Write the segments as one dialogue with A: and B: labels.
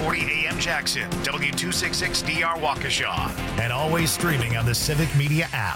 A: 640 AM Jackson, W266DR Waukesha, and always streaming on the Civic Media app.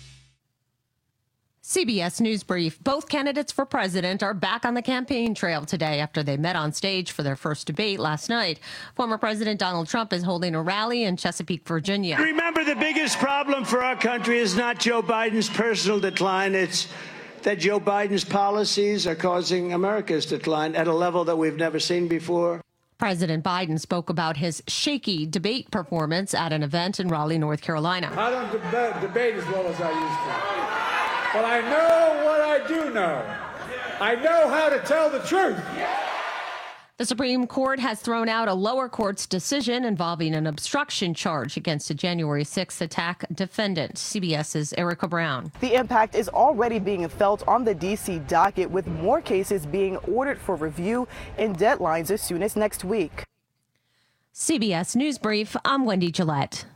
B: CBS News Brief. Both candidates for president are back on the campaign trail today after they met on stage for their first debate last night. Former President Donald Trump is holding a rally in Chesapeake, Virginia.
C: Remember, the biggest problem for our country is not Joe Biden's personal decline. It's that Joe Biden's policies are causing America's decline at a level that we've never seen before.
B: President Biden spoke about his shaky debate performance at an event in Raleigh, North Carolina.
D: I don't debate as well as I used to. But I know what I do know. I know how to tell the truth.
B: The Supreme Court has thrown out a lower court's decision involving an obstruction charge against a January 6th attack defendant. CBS's Erica Brown.
E: The impact is already being felt on the D.C. docket, with more cases being ordered for review and deadlines as soon as next week.
B: CBS News Brief, I'm Wendy Gillette.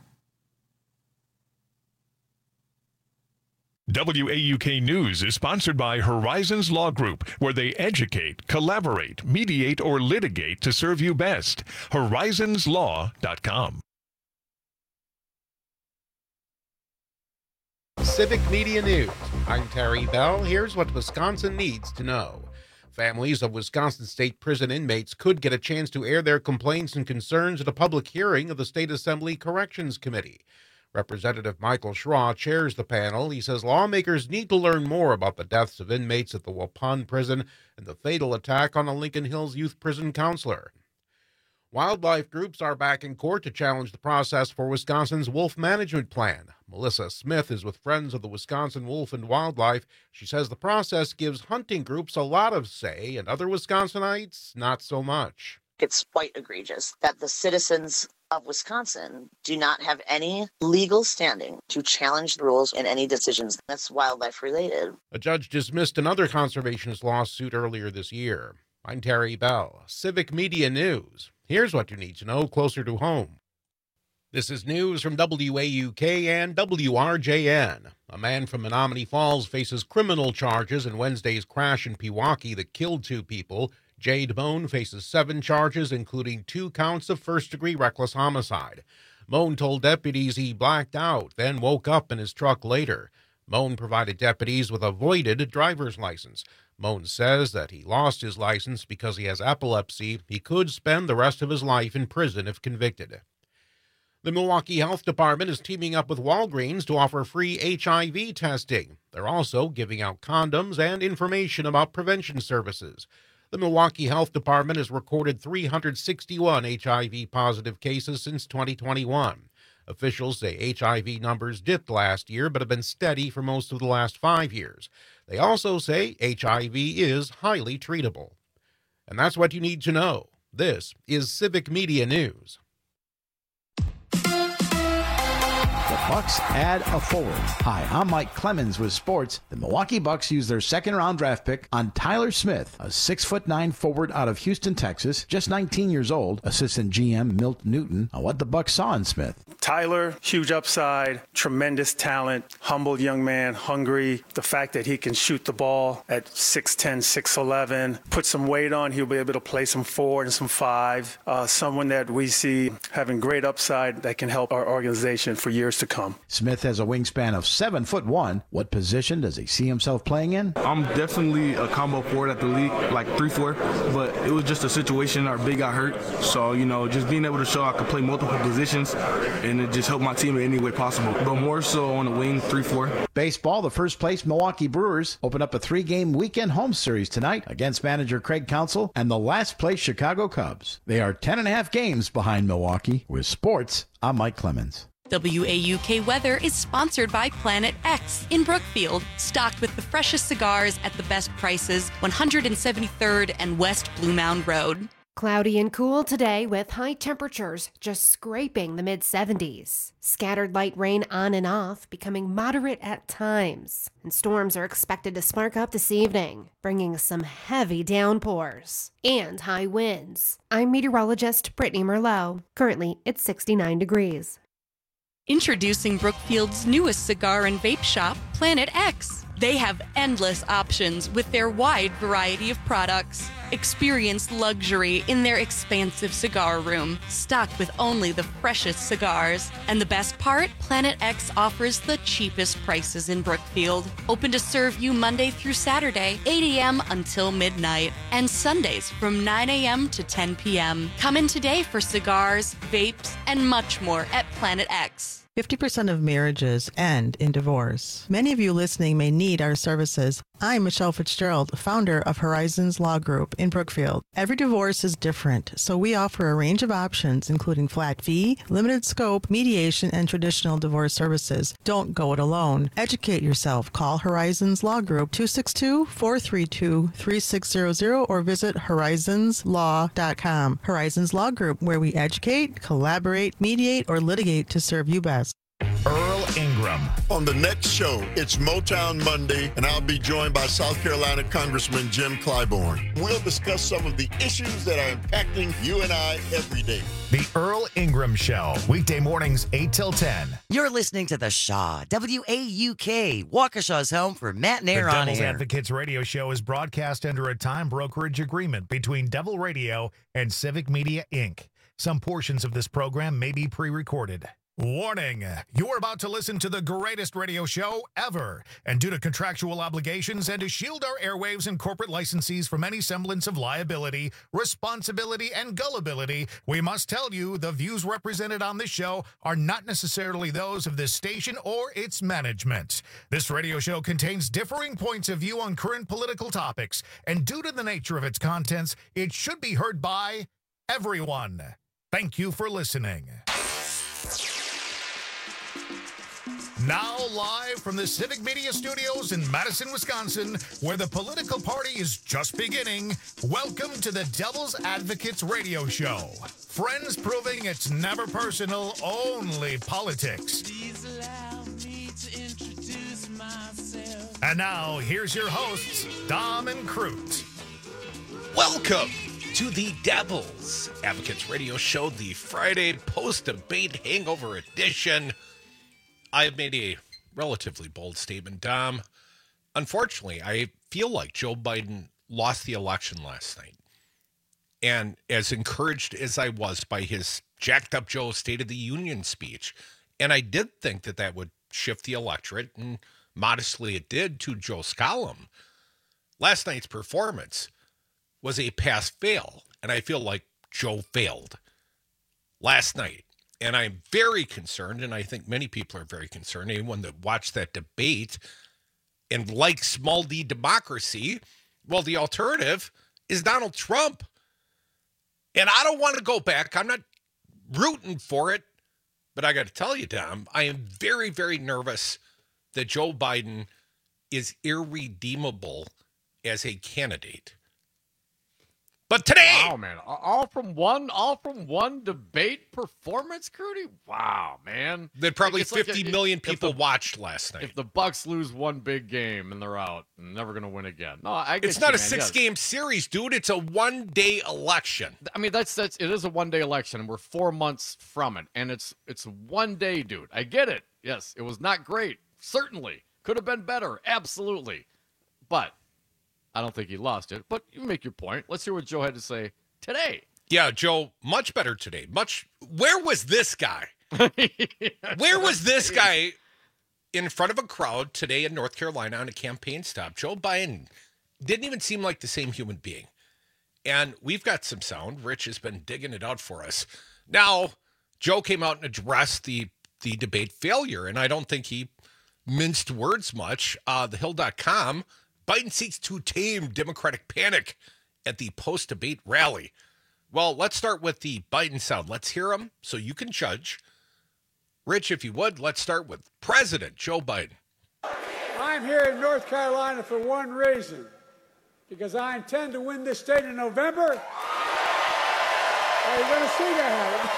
F: WAUK News is sponsored by Horizons Law Group, where they educate, collaborate, mediate, or litigate to serve you best. Horizonslaw.com.
G: Civic Media News. I'm Terry Bell. Here's what Wisconsin needs to know. Families of Wisconsin State Prison inmates could get a chance to air their complaints and concerns at a public hearing of the State Assembly Corrections Committee. Representative Michael Schraw chairs the panel. He says lawmakers need to learn more about the deaths of inmates at the Waupun prison and the fatal attack on a Lincoln Hills youth prison counselor. Wildlife groups are back in court to challenge the process for Wisconsin's wolf management plan. Melissa Smith is with Friends of the Wisconsin Wolf and Wildlife. She says the process gives hunting groups a lot of say and other Wisconsinites not so much.
H: It's quite egregious that the citizens of Wisconsin do not have any legal standing to challenge the rules in any decisions that's wildlife related.
G: A judge dismissed another conservationist lawsuit earlier this year. I'm Terry Bell, Civic Media News. Here's what you need to know closer to home. This is news from WAUK and WRJN. A man from Menominee Falls faces criminal charges in Wednesday's crash in Pewaukee that killed 2 people. Jade Moan faces 7 charges, including 2 counts of first-degree reckless homicide. Moan told deputies he blacked out, then woke up in his truck later. Moan provided deputies with a voided driver's license. Moan says that he lost his license because he has epilepsy. He could spend the rest of his life in prison if convicted. The Milwaukee Health Department is teaming up with Walgreens to offer free HIV testing. They're also giving out condoms and information about prevention services. The Milwaukee Health Department has recorded 361 HIV-positive cases since 2021. Officials say HIV numbers dipped last year but have been steady for most of the last 5 years. They also say HIV is highly treatable. And that's what you need to know. This is Civic Media News.
I: The Bucks add a forward. Hi, I'm Mike Clemens with sports. The Milwaukee Bucks use their second-round draft pick on Tyler Smith, a 6'9" forward out of Houston, Texas, just 19 years old. Assistant GM Milt Newton on what the Bucks saw in Smith.
J: Tyler, huge upside, tremendous talent, humble young man, hungry. The fact that he can shoot the ball at 6'10", 6'11", put some weight on, he'll be able to play some 4 and some 5. Someone that we see having great upside that can help our organization for years to come.
I: Smith has a wingspan of 7'1". What position does he see himself playing in?
K: I'm definitely a combo forward at the league, like 3-4, but it was just a situation our big got hurt. So, just being able to show I could play multiple positions and it just helped my team in any way possible. But more so on the wing, 3-4.
I: Baseball, the first-place Milwaukee Brewers open up a 3-game weekend home series tonight against manager Craig Counsell and the last-place Chicago Cubs. They are 10.5 games behind Milwaukee. With sports, I'm Mike Clemens.
L: WAUK Weather is sponsored by Planet X in Brookfield, stocked with the freshest cigars at the best prices, 173rd and West Blue Mound Road.
M: Cloudy and cool today with high temperatures just scraping the mid-70s. Scattered light rain on and off, becoming moderate at times. And storms are expected to spark up this evening, bringing some heavy downpours and high winds. I'm meteorologist Brittany Merlot. Currently, it's 69 degrees.
L: Introducing Brookfield's newest cigar and vape shop, Planet X. They have endless options with their wide variety of products. Experience luxury in their expansive cigar room, stocked with only the freshest cigars. And the best part? Planet X offers the cheapest prices in Brookfield. Open to serve you Monday through Saturday, 8 a.m. until midnight, and Sundays from 9 a.m. to 10 p.m. Come in today for cigars, vapes, and much more at Planet X.
N: 50% of marriages end in divorce. Many of you listening may need our services. I'm Michelle Fitzgerald, founder of Horizons Law Group in Brookfield. Every divorce is different, so we offer a range of options, including flat fee, limited scope, mediation, and traditional divorce services. Don't go it alone. Educate yourself. Call Horizons Law Group 262-432-3600 or visit horizonslaw.com. Horizons Law Group, where we educate, collaborate, mediate, or litigate to serve you best.
A: Earl Ingram.
O: On the next show, it's Motown Monday, and I'll be joined by South Carolina Congressman Jim Clyburn. We'll discuss some of the issues that are impacting you and I every day.
A: The Earl Ingram Show, weekday mornings 8 till 10.
P: You're listening to The Shaw, WAUK, Waukesha's home for Matt and Aaron on
A: The Devil's
P: air.
A: Advocates radio show is broadcast under a time brokerage agreement between Devil Radio and Civic Media, Inc. Some portions of this program may be pre-recorded. Warning, you are about to listen to the greatest radio show ever. And due to contractual obligations and to shield our airwaves and corporate licensees from any semblance of liability, responsibility, and gullibility, we must tell you the views represented on this show are not necessarily those of this station or its management. This radio show contains differing points of view on current political topics, and due to the nature of its contents, it should be heard by everyone. Thank you for listening. Now live from the Civic Media Studios in Madison, Wisconsin, where the political party is just beginning, welcome to the Devil's Advocates radio show. Friends proving it's never personal, only politics. Please allow me to introduce myself. And now, here's your hosts, Dom and Crute.
G: Welcome to the Devil's Advocates radio show, the Friday post-debate hangover edition. I have made a relatively bold statement, Dom. Unfortunately, I feel like Joe Biden lost the election last night. And as encouraged as I was by his jacked up Joe State of the Union speech, and I did think that that would shift the electorate, and modestly it did to Joe's column, last night's performance was a pass-fail, and I feel like Joe failed last night. And I'm very concerned, and I think many people are very concerned, anyone that watched that debate and likes small d democracy, well, the alternative is Donald Trump. And I don't want to go back. I'm not rooting for it, but I got to tell you, Dom, I am very, very nervous that Joe Biden is irredeemable as a candidate. But today,
Q: wow, man, all from one debate performance, Crudy. Wow, man,
G: that probably 50 million people watched last night.
Q: If the Bucks lose one big game and they're out, and never going to win again. No, I get
G: it's not
Q: you,
G: a
Q: man.
G: 6-game series, dude. It's a one-day election.
Q: I mean, it is a one-day election, and we're 4 months from it, and it's one day, dude. I get it. Yes, it was not great. Certainly could have been better. Absolutely, but I don't think he lost it, but you make your point. Let's hear what Joe had to say today.
G: Yeah, Joe, much better today. Where was this guy? Where was this guy in front of a crowd today in North Carolina on a campaign stop? Joe Biden didn't even seem like the same human being. And we've got some sound. Rich has been digging it out for us. Now, Joe came out and addressed the debate failure, and I don't think he minced words much. TheHill.com, Biden seeks to tame Democratic panic at the post-debate rally. Well, let's start with the Biden sound. Let's hear him so you can judge. Rich, if you would, let's start with President Joe Biden.
D: I'm here in North Carolina for one reason, because I intend to win this state in November. Are you going to see that?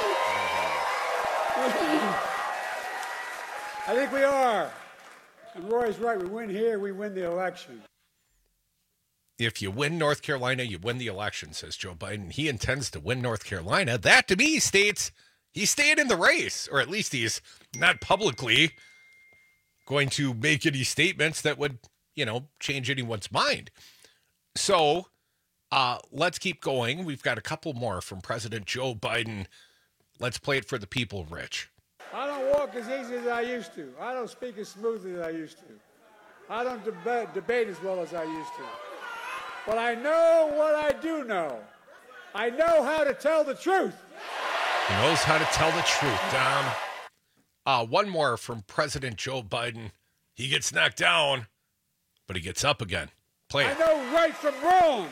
D: I think we are. And Roy's right. We win here, we win the election.
G: If you win North Carolina, you win the election, says Joe Biden. He intends to win North Carolina. That, to me, states he's staying in the race, or at least he's not publicly going to make any statements that would, change anyone's mind. So
R: Let's keep going. We've got a couple more from President Joe Biden. Let's play it for the people, Rich.
D: I don't walk as easy as I used to. I don't speak as smoothly as I used to. I don't debate as well as I used to. But I know what I do know. I know how to tell the truth.
R: He knows how to tell the truth, Dom. One more from President Joe Biden. He gets knocked down, but he gets up again. Play it.
D: I know right from wrong.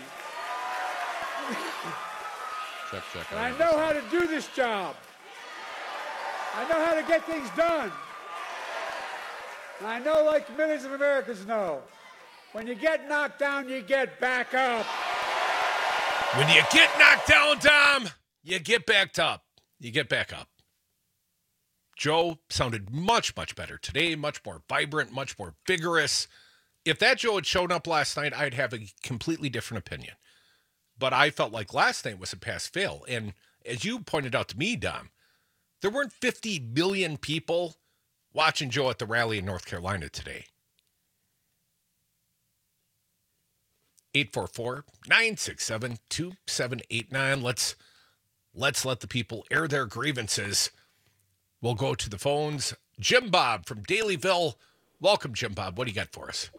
Q: Check.
D: And I know how to do this job. I know how to get things done. And I know, like millions of Americans know, when you get knocked down, you get back up.
R: When you get knocked down, Dom, you get backed up. You get back up. Joe sounded much, much better today, much more vibrant, much more vigorous. If that Joe had shown up last night, I'd have a completely different opinion. But I felt like last night was a pass-fail. And as you pointed out to me, Dom, there weren't 50 million people watching Joe at the rally in North Carolina today. 844-967-2789. Let's let the people air their grievances. We'll go to the phones. Jim Bob from Dalyville. Welcome, Jim Bob. What do you got for us?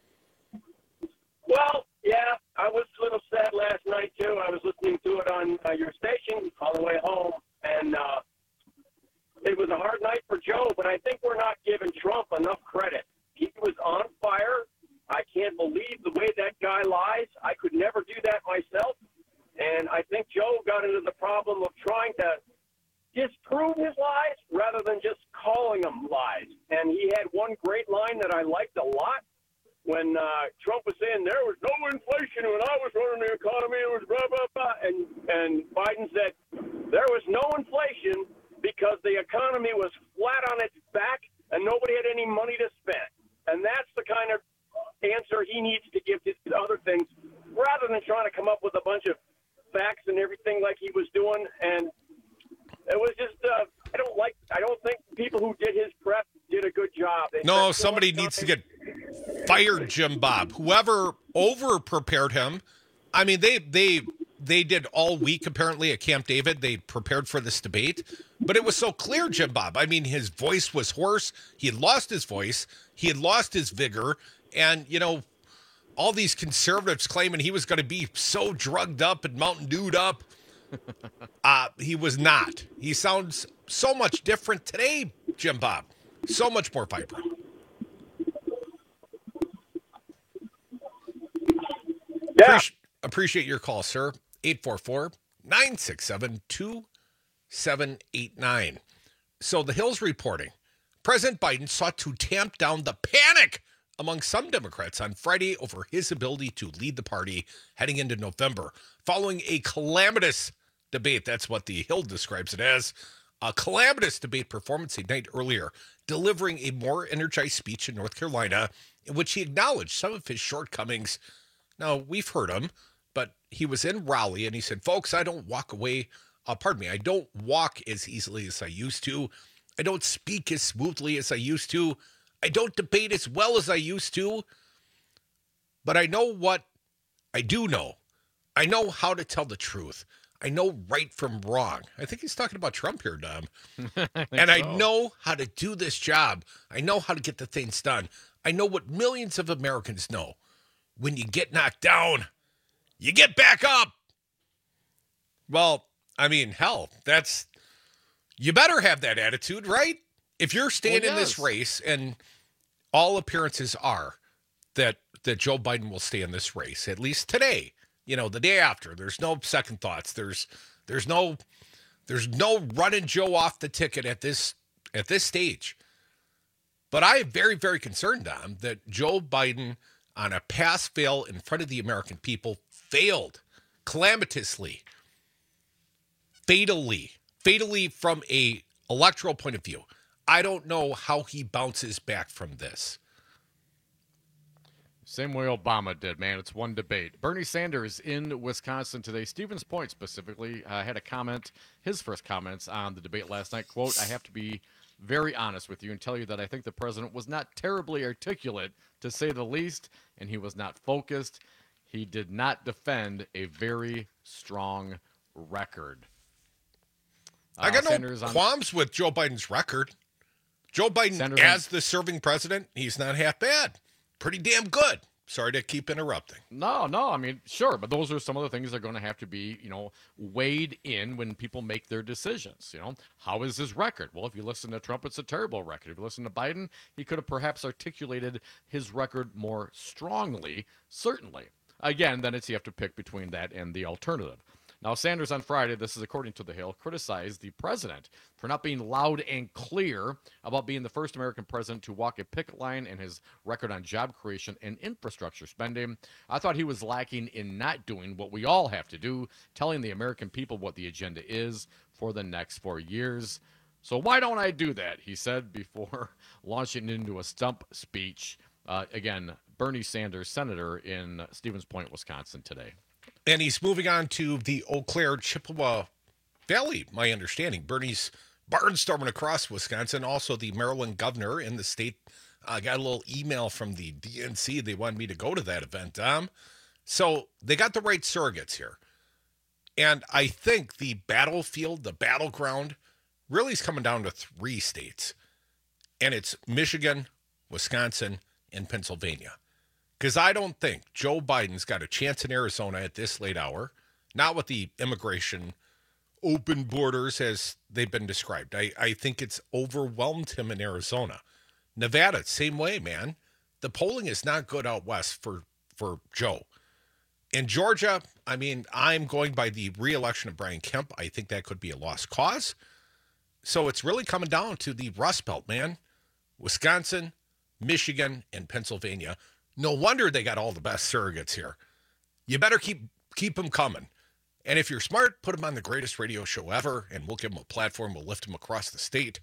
S: Well, yeah, I was a little sad last night, too. I was listening to it on your station on the way home, and it was a hard night for Joe, but I think we're not giving Trump enough credit. He was on fire. I can't believe the way that guy lies. I could never do that myself. And I think Joe got into the problem of trying to disprove his lies rather than just calling them lies. And he had one great line that I liked a lot when Trump was saying there was no inflation when I was running the economy. It was blah, blah, blah. And Biden said there was no inflation because the economy was flat on its back and nobody had any money to spend. And that's the kind of answer he needs to give to other things rather than trying to come up with a bunch of facts and everything like he was doing. And it was just, I don't think people who did his prep did a good job.
R: No, somebody needs to get fired, Jim Bob. Whoever over-prepared him, I mean, they did all week, apparently, at Camp David. They prepared for this debate. But it was so clear, Jim Bob. I mean, his voice was hoarse. He had lost his voice. He had lost his vigor. And, you know, all these conservatives claiming he was going to be so drugged up and Mountain Dewed up. He was not. He sounds so much different today, Jim Bob. So much more vibrant.
S: Yeah.
R: Appreciate your call, sir. 844-967-2789. So the Hill's reporting. President Biden sought to tamp down the panic among some Democrats on Friday over his ability to lead the party heading into November, following a calamitous debate. That's what the Hill describes it as. A calamitous debate performance a night earlier, delivering a more energized speech in North Carolina in which he acknowledged some of his shortcomings. Now, we've heard him, but he was in Raleigh and he said, folks, I don't walk as easily as I used to. I don't speak as smoothly as I used to. I don't debate as well as I used to. But I know what I do know. I know how to tell the truth. I know right from wrong. I think he's talking about Trump here, Dom. I know how to do this job. I know how to get the things done. I know what millions of Americans know. When you get knocked down, you get back up. Well, I mean, hell, you better have that attitude, right? If you're staying in this race, and all appearances are that Joe Biden will stay in this race, at least today. You know, the day after, there's no second thoughts. There's no running Joe off the ticket at this stage. But I am very, very concerned, Dom, that Joe Biden, on a pass-fail in front of the American people, failed calamitously, fatally from a electoral point of view. I don't know how he bounces back from this.
Q: Same way Obama did, man. It's one debate. Bernie Sanders in Wisconsin today. Stevens Point specifically had a comment, his first comments on the debate last night. Quote, I have to be very honest with you and tell you that I think the president was not terribly articulate, to say the least, and he was not focused. he did not defend a very strong record.
R: I got no qualms with Joe Biden's record. Joe Biden, as the serving president, he's not half bad. Pretty damn good. Sorry to keep interrupting.
Q: No, I mean, sure, but those are some of the things that are going to have to be, weighed in when people make their decisions. How is his record? Well, if you listen to Trump, it's a terrible record. If you listen to Biden, he could have perhaps articulated his record more strongly, certainly. Again, then you have to pick between that and the alternative. Now, Sanders on Friday, this is according to The Hill, criticized the president for not being loud and clear about being the first American president to walk a picket line and his record on job creation and infrastructure spending. I thought he was lacking in not doing what we all have to do, telling the American people what the agenda is for the next 4 years. So why don't I do that, he said before launching into a stump speech. Again, Bernie Sanders, senator in Stevens Point, Wisconsin today.
R: And he's moving on to the Eau Claire, Chippewa Valley, my understanding. Bernie's barnstorming across Wisconsin. Also, the Maryland governor in the state got a little email from the DNC. They wanted me to go to that event. So they got the right surrogates here. And I think the battlefield, the battleground, really is coming down to 3 states. And it's Michigan, Wisconsin, and Pennsylvania. Because I don't think Joe Biden's got a chance in Arizona at this late hour, not with the immigration open borders as they've been described. I think it's overwhelmed him in Arizona. Nevada, same way, man. The polling is not good out west for Joe. In Georgia, I mean, I'm going by the re-election of Brian Kemp. I think that could be a lost cause. So it's really coming down to the Rust Belt, man. Wisconsin, Michigan, and Pennsylvania. No wonder they got all the best surrogates here. You better keep them coming. And if you're smart, put them on the greatest radio show ever, and we'll give them a platform. We'll lift them across the state.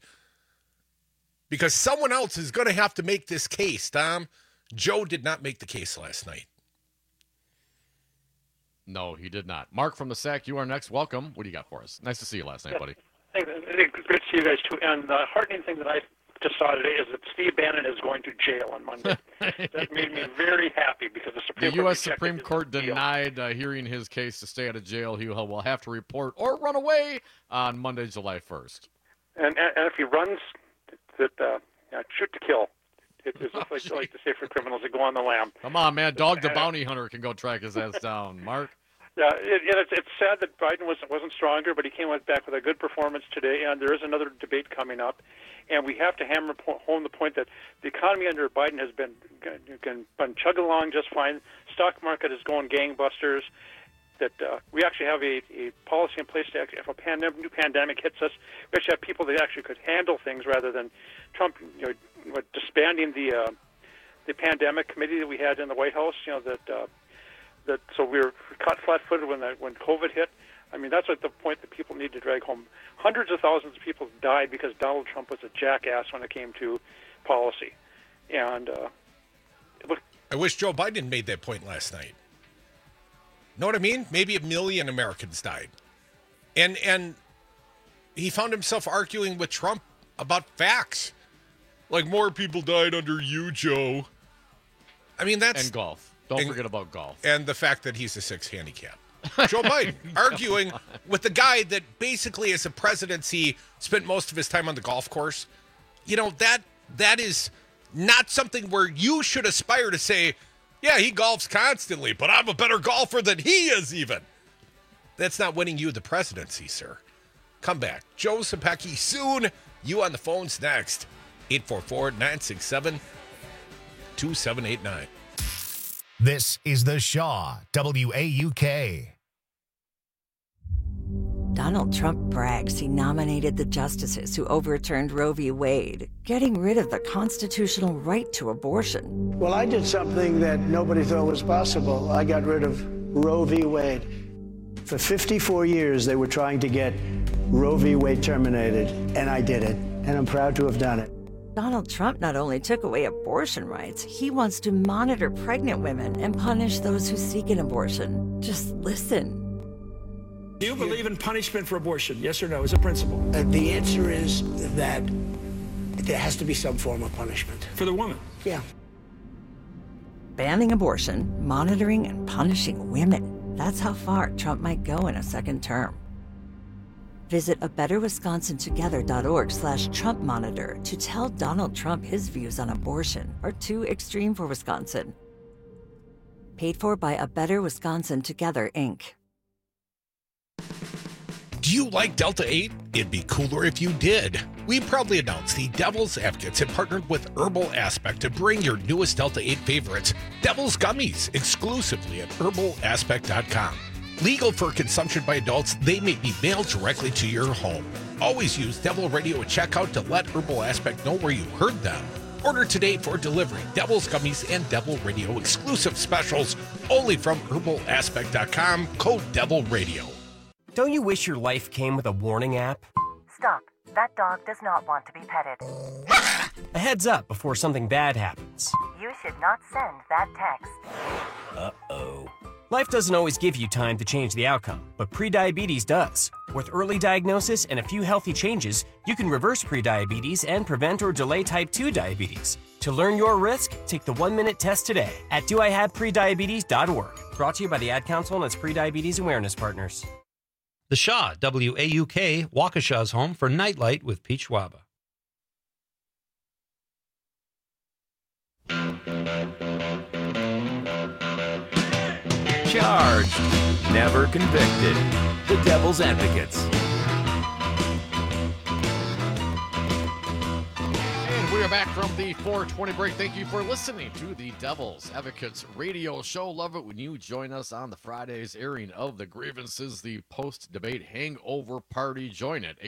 R: Because someone else is going to have to make this case, Tom. Joe did not make the case last night.
Q: No, he did not. Mark from the SAC, you are next. Welcome. What do you got for us? Nice to see you last night, buddy.
T: Thanks. Great to see you guys, too. And the heartening thing that I just saw today is that Steve Bannon is going to jail on Monday. That made me very happy because the
Q: U.S. Supreme Court denied hearing his case to stay out of jail. He will have to report or run away on Monday, July 1st.
T: And if he runs, that shoot to kill. It's just like to say for criminals that go on the lam.
Q: Come on, man. Dog the bounty hunter can go track his ass down. Mark?
T: Yeah, it's sad that Biden wasn't stronger, but he came back with a good performance today, and there is another debate coming up. And we have to hammer home the point that the economy under Biden has been chugging along just fine. Stock market is going gangbusters. That we actually have a policy in place to if a new pandemic hits us, we actually have people that actually could handle things rather than Trump, disbanding the pandemic committee that we had in the White House. So we were caught flat-footed when COVID hit. I mean, that's at the point that people need to drag home. Hundreds of thousands of people died because Donald Trump was a jackass when it came to policy. And
R: I wish Joe Biden made that point last night. Know what I mean? Maybe 1 million Americans died. And he found himself arguing with Trump about facts. Like, more people died under you, Joe. I mean, that's...
Q: And golf. Don't forget about golf. And
R: the fact that he's a 6 handicap. Joe Biden arguing with the guy that basically as a presidency spent most of his time on the golf course. That is not something where you should aspire to say, yeah, he golfs constantly, but I'm a better golfer than he is even. That's not winning you the presidency, sir. Come back. Joe Sapecki soon. You on the phones next. 844-967-2789.
A: This is The Shaw, WAUK.
U: Donald Trump brags he nominated the justices who overturned Roe v. Wade, getting rid of the constitutional right to abortion.
C: Well, I did something that nobody thought was possible. I got rid of Roe v. Wade. For 54 years, they were trying to get Roe v. Wade terminated, and I did it, and I'm proud to have done it.
U: Donald Trump not only took away abortion rights, he wants to monitor pregnant women and punish those who seek an abortion. Just listen.
V: Do you believe in punishment for abortion? Yes or no, as a principle?
C: The answer is that there has to be some form of punishment.
V: For the woman?
C: Yeah.
U: banning abortion, monitoring and punishing women. That's how far Trump might go in a second term. Visit abetterwisconsintogether.org/Trump Monitor to tell Donald Trump his views on abortion are too extreme for Wisconsin. Paid for by A Better Wisconsin Together, Inc.
R: Do you like Delta 8? It'd be cooler if you did. We proudly announce the Devil's Advocates have partnered with Herbal Aspect to bring your newest Delta 8 favorites, Devil's Gummies, exclusively at herbalaspect.com. Legal for consumption by adults, they may be mailed directly to your home. Always use Devil Radio at checkout to let Herbal Aspect know where you heard them. Order today for delivery. Devil's Gummies and Devil Radio exclusive specials only from herbalaspect.com, code Devil Radio.
B: Don't you wish your life came with a warning app?
E: Stop. That dog does not want to be petted.
B: A heads up before something bad happens.
E: You should not send that text.
B: Uh-oh. Life doesn't always give you time to change the outcome, but prediabetes does. With early diagnosis and a few healthy changes, you can reverse prediabetes and prevent or delay type 2 diabetes. To learn your risk, take the 1-minute test today at doihaveprediabetes.org. Brought to you by the Ad Council and its Prediabetes Awareness Partners.
W: The Shaw, WAUK, Waukesha's home for Nightlight with Pete Schwaba.
X: Charged, never convicted. The Devil's Advocates.
Q: And we are back from the 420 break. Thank you for listening to the Devil's Advocates radio show. Love it when you join us on the Fridays airing of the grievances, the post-debate hangover party. Join it,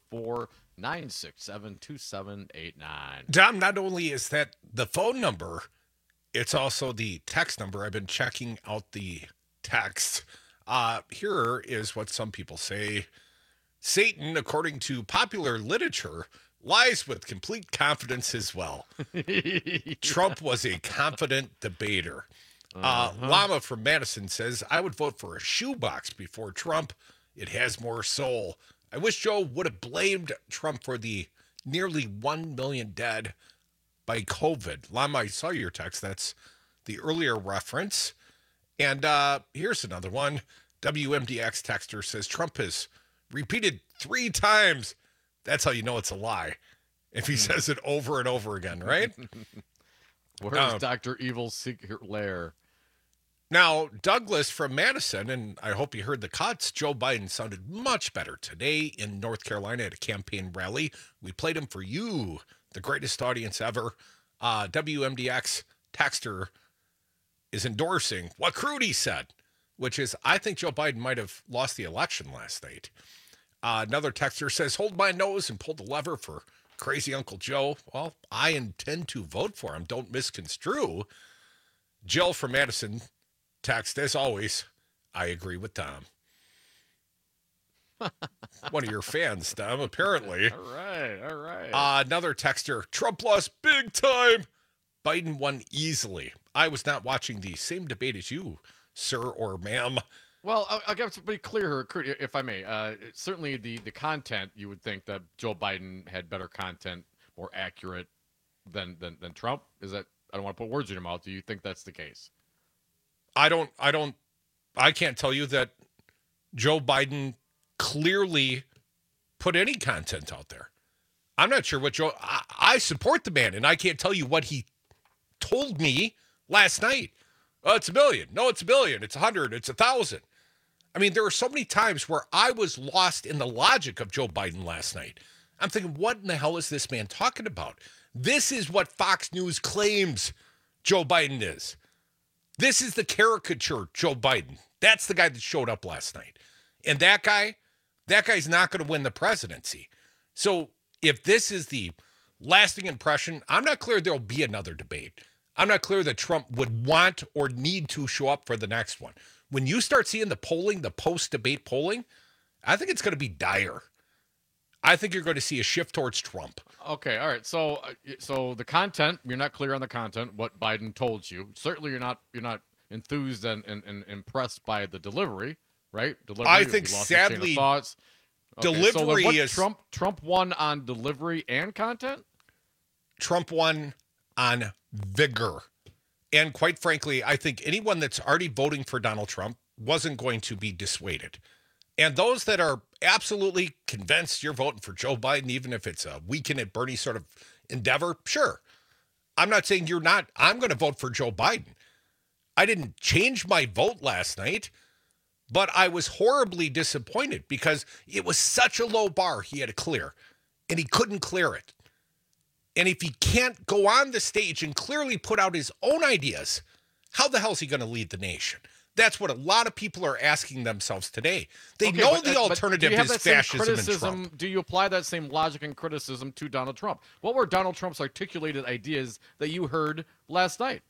Q: 844-967-2789.
R: Dom, not only is that the phone number, it's also the text number. I've been checking out the text. Here is what some people say. Satan, according to popular literature, lies with complete confidence as well. Trump was a confident debater. Llama from Madison says, I would vote for a shoebox before Trump. It has more soul. I wish Joe would have blamed Trump for the nearly 1 million dead by COVID. Llama, I saw your text. That's the earlier reference. And here's another one. WMDX texter says Trump has repeated 3 times. That's how you know it's a lie. If he says it over and over again, right?
Q: Where's Dr. Evil's secret lair?
R: Now, Douglas from Madison, and I hope you heard the cuts, Joe Biden sounded much better today in North Carolina at a campaign rally. We played him for you, the greatest audience ever. WMDX texter is endorsing what Crudy said, which is, I think Joe Biden might have lost the election last night. Another texter says, hold my nose and pull the lever for crazy Uncle Joe. Well, I intend to vote for him. Don't misconstrue. Jill from Madison text, as always, I agree with Tom. One of your fans, Tom, apparently.
Q: All right.
R: Another texter, Trump lost big time. Biden won easily. I was not watching the same debate as you, sir or ma'am.
Q: Well, I'll get to be clear here, if I may. Certainly the content, you would think that Joe Biden had better content, more accurate than Trump. Is that, I don't want to put words in your mouth. Do you think that's the case?
R: I can't tell you that Joe Biden clearly put any content out there. I'm not sure what Joe, I support the man, and I can't tell you what he told me last night. Oh, it's 1 million. No, it's 1 billion. It's 100. It's 1,000. I mean, there were so many times where I was lost in the logic of Joe Biden last night. I'm thinking, what in the hell is this man talking about? This is what Fox News claims Joe Biden is. This is the caricature Joe Biden. That's the guy that showed up last night. And that guy's not going to win the presidency. So if this is the lasting impression, I'm not clear there'll be another debate. I'm not clear that Trump would want or need to show up for the next one. When you start seeing the polling, the post-debate polling, I think it's going to be dire. I think you're going to see a shift towards Trump.
Q: Okay, all right. So the content, you're not clear on the content, what Biden told you. Certainly you're not enthused and impressed by the delivery, right? Delivery,
R: I think sadly
Q: thoughts. Okay,
R: delivery is
Q: Trump won on delivery and content?
R: Trump won on vigor And quite frankly, I think anyone that's already voting for Donald Trump wasn't going to be dissuaded. And those that are absolutely convinced you're voting for Joe Biden, even if it's a weekend at Bernie sort of endeavor, sure. I'm not saying you're not. I'm going to vote for Joe Biden. I didn't change my vote last night, but I was horribly disappointed because it was such a low bar he had to clear, and he couldn't clear it. And if he can't go on the stage and clearly put out his own ideas, how the hell is he going to lead the nation? That's what a lot of people are asking themselves today. They know the alternative is fascism and Trump.
Q: Do you apply that same logic and criticism to Donald Trump? What were Donald Trump's articulated ideas that you heard last night?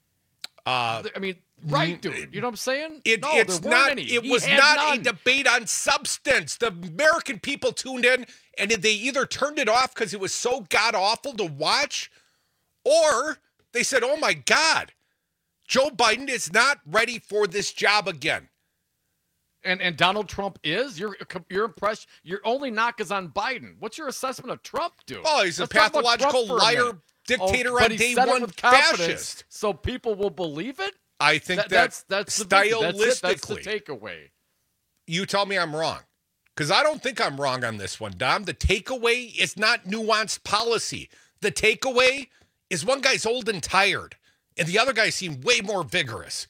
Q: Right, dude. You know what I'm saying?
R: It was not a debate on substance. The American people tuned in, and they either turned it off because it was so god-awful to watch, or they said, oh, my God, Joe Biden is not ready for this job again.
Q: And Donald Trump is? You're impressed? Your only knock is on Biden. What's your assessment of Trump, dude?
R: Oh, he's a pathological liar, dictator on day one, fascist.
Q: So people will believe it?
R: I think that's stylistically.
Q: That's the takeaway.
R: You tell me I'm wrong. Because I don't think I'm wrong on this one, Dom. The takeaway is not nuanced policy. The takeaway is one guy's old and tired, and the other guy seemed way more vigorous.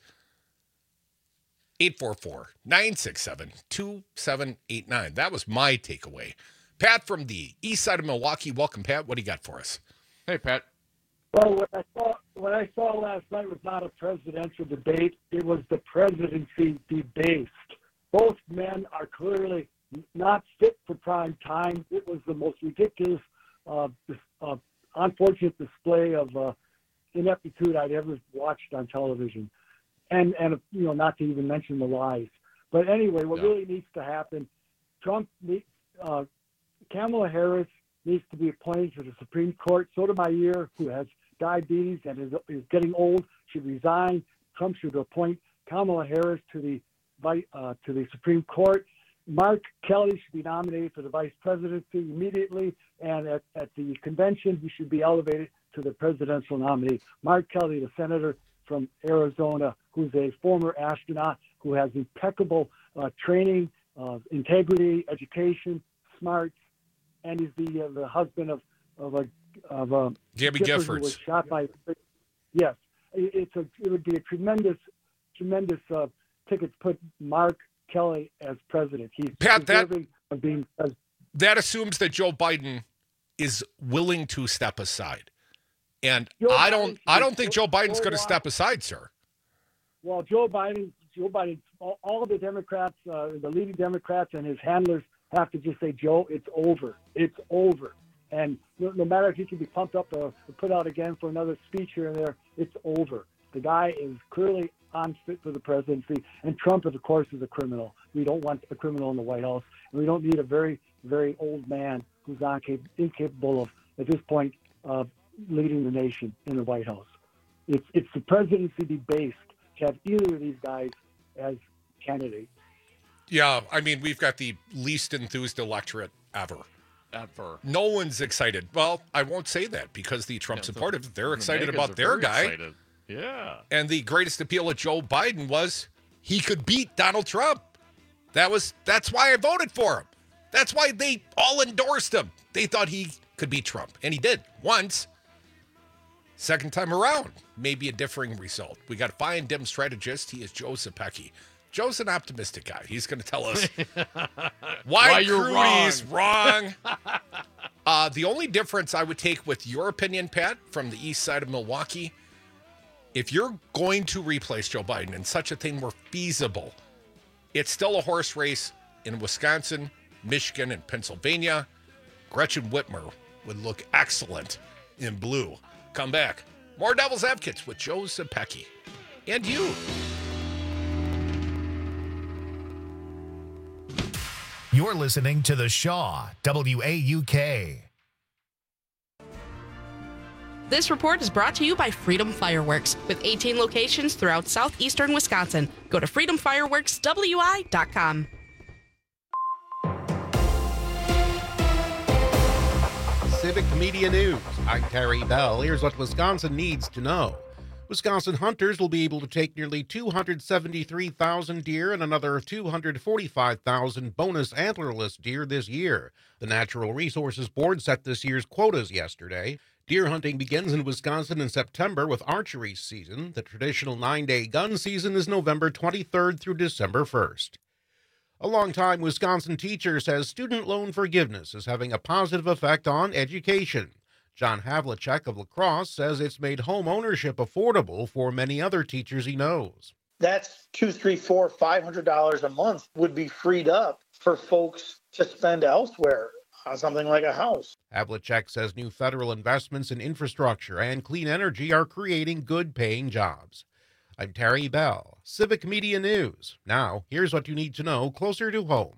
R: 844-967-2789. That was my takeaway. Pat from the east side of Milwaukee. Welcome, Pat. What do you got for us?
Q: Hey, Pat.
F: Well, what I saw last night was not a presidential debate. It was the presidency debased. Both men are clearly not fit for prime time. It was the most ridiculous, unfortunate display of ineptitude I'd ever watched on television. And not to even mention the lies. But anyway, what really needs to happen, Kamala Harris needs to be appointed to the Supreme Court. Sotomayor, who has diabetes and is getting old, should resign. Trump should appoint Kamala Harris to the Supreme Court. Mark Kelly should be nominated for the vice presidency immediately, and at the convention, he should be elevated to the presidential nominee. Mark Kelly, the senator from Arizona, who's a former astronaut, who has impeccable training, integrity, education, smart, and he's the husband of
R: Gabby Giffords, who was
F: shot by. Yes, it would be a tremendous ticket to put Mark Kelly as president. He's deserving of being president.
R: That assumes that Joe Biden is willing to step aside. And I don't think Joe Biden's going to step aside, sir.
F: Well, Joe Biden, all the Democrats, the leading Democrats and his handlers have to just say, Joe, it's over. It's over. And no matter if he can be pumped up or put out again for another speech here and there, it's over. The guy is clearly unfit for the presidency. And Trump, of course, is a criminal. We don't want a criminal in the White House. And we don't need a very, very old man who's incapable of, at this point, leading the nation in the White House. It's the presidency debased to have either of these guys as candidates.
R: Yeah, I mean, we've got the least enthused electorate ever. No one's excited. Well, I won't say that because the Trump supporters, they're excited about their guy.
Q: Excited. Yeah.
R: And the greatest appeal of Joe Biden was he could beat Donald Trump. That's why I voted for him. That's why they all endorsed him. They thought he could beat Trump, and he did once. Second time around, maybe a differing result. We got a fine dim strategist. He is Joe Zepecki. Joe's an optimistic guy. He's going to tell us why Crudy's wrong. The only difference I would take with your opinion, Pat, from the east side of Milwaukee, if you're going to replace Joe Biden and such a thing were feasible, it's still a horse race in Wisconsin, Michigan, and Pennsylvania. Gretchen Whitmer would look excellent in blue. Come back. More Devil's Advocates with Joe Zepecki. And you.
A: You're listening to The Shaw, WAUK.
H: This report is brought to you by Freedom Fireworks, with 18 locations throughout southeastern Wisconsin. Go to freedomfireworkswi.com.
G: Civic Media News. I'm Terry Bell. Here's what Wisconsin needs to know. Wisconsin hunters will be able to take nearly 273,000 deer and another 245,000 bonus antlerless deer this year. The Natural Resources Board set this year's quotas yesterday. Deer hunting begins in Wisconsin in September with archery season. The traditional 9-day gun season is November 23rd through December 1st. A longtime Wisconsin teacher says student loan forgiveness is having a positive effect on education. John Havlicek of La Crosse says it's made home ownership affordable for many other teachers he knows.
I: That's $200, $300, $400, $500 a month would be freed up for folks to spend elsewhere on something like a house.
G: Havlicek says new federal investments in infrastructure and clean energy are creating good-paying jobs. I'm Terry Bell, Civic Media News. Now, here's what you need to know closer to home.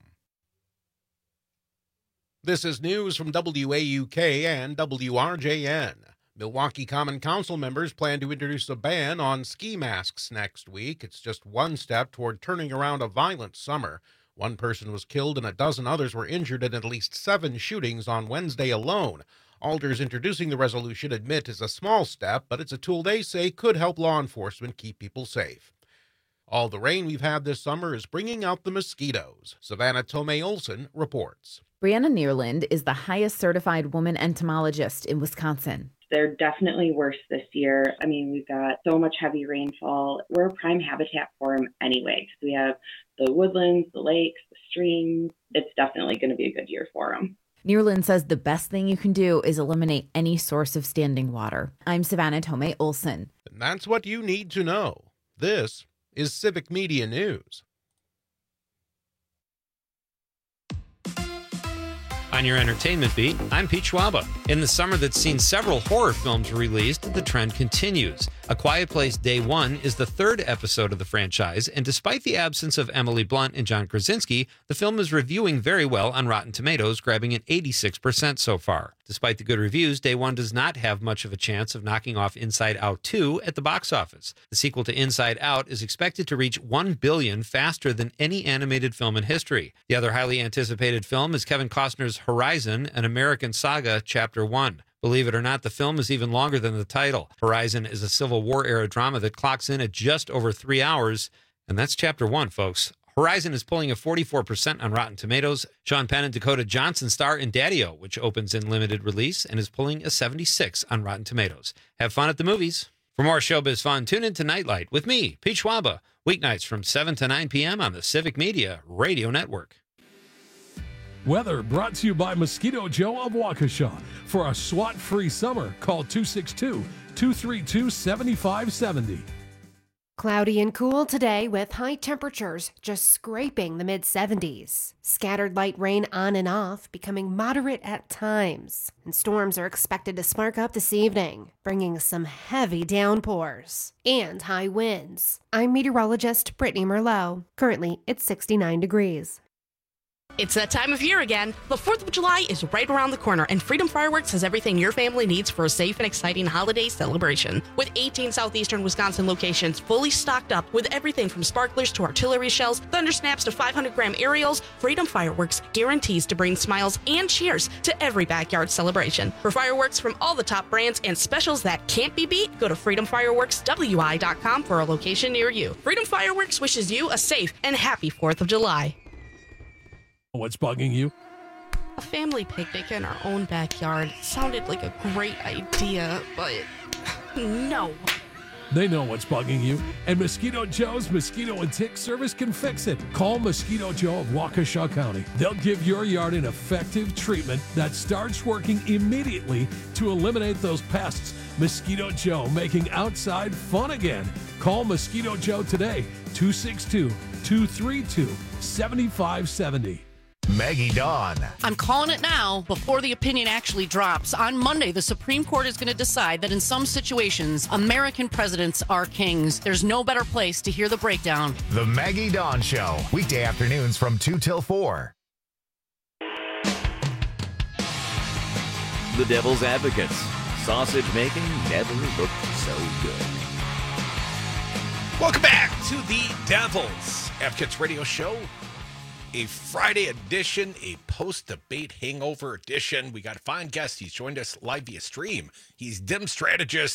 G: This is news from WAUK and WRJN. Milwaukee Common Council members plan to introduce a ban on ski masks next week. It's just one step toward turning around a violent summer. One person was killed and a dozen others were injured in at least 7 shootings on Wednesday alone. Alders introducing the resolution admit it's a small step, but it's a tool they say could help law enforcement keep people safe. All the rain we've had this summer is bringing out the mosquitoes. Savannah Tomei-Olson reports.
J: Brianna Neerland is the highest certified woman entomologist in Wisconsin.
K: They're definitely worse this year. I mean, we've got so much heavy rainfall. We're a prime habitat for them anyway. We have the woodlands, the lakes, the streams. It's definitely going to be a good year for them.
J: Neerland says the best thing you can do is eliminate any source of standing water. I'm Savannah Tomei-Olson.
G: And that's what you need to know. This is Civic Media News.
W: On your entertainment beat, I'm Pete Schwaba. In the summer that's seen several horror films released, the trend continues. A Quiet Place Day One is the 3rd episode of the franchise, and despite the absence of Emily Blunt and John Krasinski, the film is reviewing very well on Rotten Tomatoes, grabbing an 86% so far. Despite the good reviews, Day One does not have much of a chance of knocking off Inside Out 2 at the box office. The sequel to Inside Out is expected to reach $1 billion faster than any animated film in history. The other highly anticipated film is Kevin Costner's Horizon, an American Saga, Chapter 1. Believe it or not, the film is even longer than the title. Horizon is a Civil War-era drama that clocks in at just over 3 hours, and that's Chapter 1, folks. Horizon is pulling a 44% on Rotten Tomatoes. Sean Penn and Dakota Johnson star in Daddy-O, which opens in limited release and is pulling a 76 on Rotten Tomatoes. Have fun at the movies. For more showbiz fun, tune in to Nightlight with me, Pete Schwaba, weeknights from 7 to 9 p.m. on the Civic Media Radio Network.
M: Weather brought to you by Mosquito Joe of Waukesha. For a SWAT-free summer, call 262-232-7570.
Y: Cloudy and cool today with high temperatures just scraping the mid-70s. Scattered light rain on and off, becoming moderate at times. And storms are expected to spark up this evening, bringing some heavy downpours and high winds. I'm meteorologist Brittany Merlot. Currently, it's 69 degrees.
H: It's that time of year again. The 4th of July is right around the corner, and Freedom Fireworks has everything your family needs for a safe and exciting holiday celebration. With 18 southeastern Wisconsin locations fully stocked up with everything from sparklers to artillery shells, thunder snaps to 500-gram aerials, Freedom Fireworks guarantees to bring smiles and cheers to every backyard celebration. For fireworks from all the top brands and specials that can't be beat, go to freedomfireworkswi.com for a location near you. Freedom Fireworks wishes you a safe and happy 4th of July.
M: What's bugging you?
H: A family picnic in our own backyard sounded like a great idea, but no.
M: They know what's bugging you, and Mosquito Joe's Mosquito and Tick Service can fix it. Call Mosquito Joe of Waukesha County. They'll give your yard an effective treatment that starts working immediately to eliminate those pests. Mosquito Joe, making outside fun again. Call Mosquito Joe today, 262-232-7570.
A: Maggie Dawn.
Z: I'm calling it now before the opinion actually drops. On Monday, the Supreme Court is going to decide that in some situations, American presidents are kings. There's no better place to hear the breakdown.
A: The Maggie Dawn Show, weekday afternoons from 2 till 4.
X: The Devil's Advocates. Sausage making never looked so good.
R: Welcome back to the Devil's Advocates Radio Show. A Friday edition, a post-debate hangover edition. We got a fine guest. He's joined us live via stream. He's DIM strategist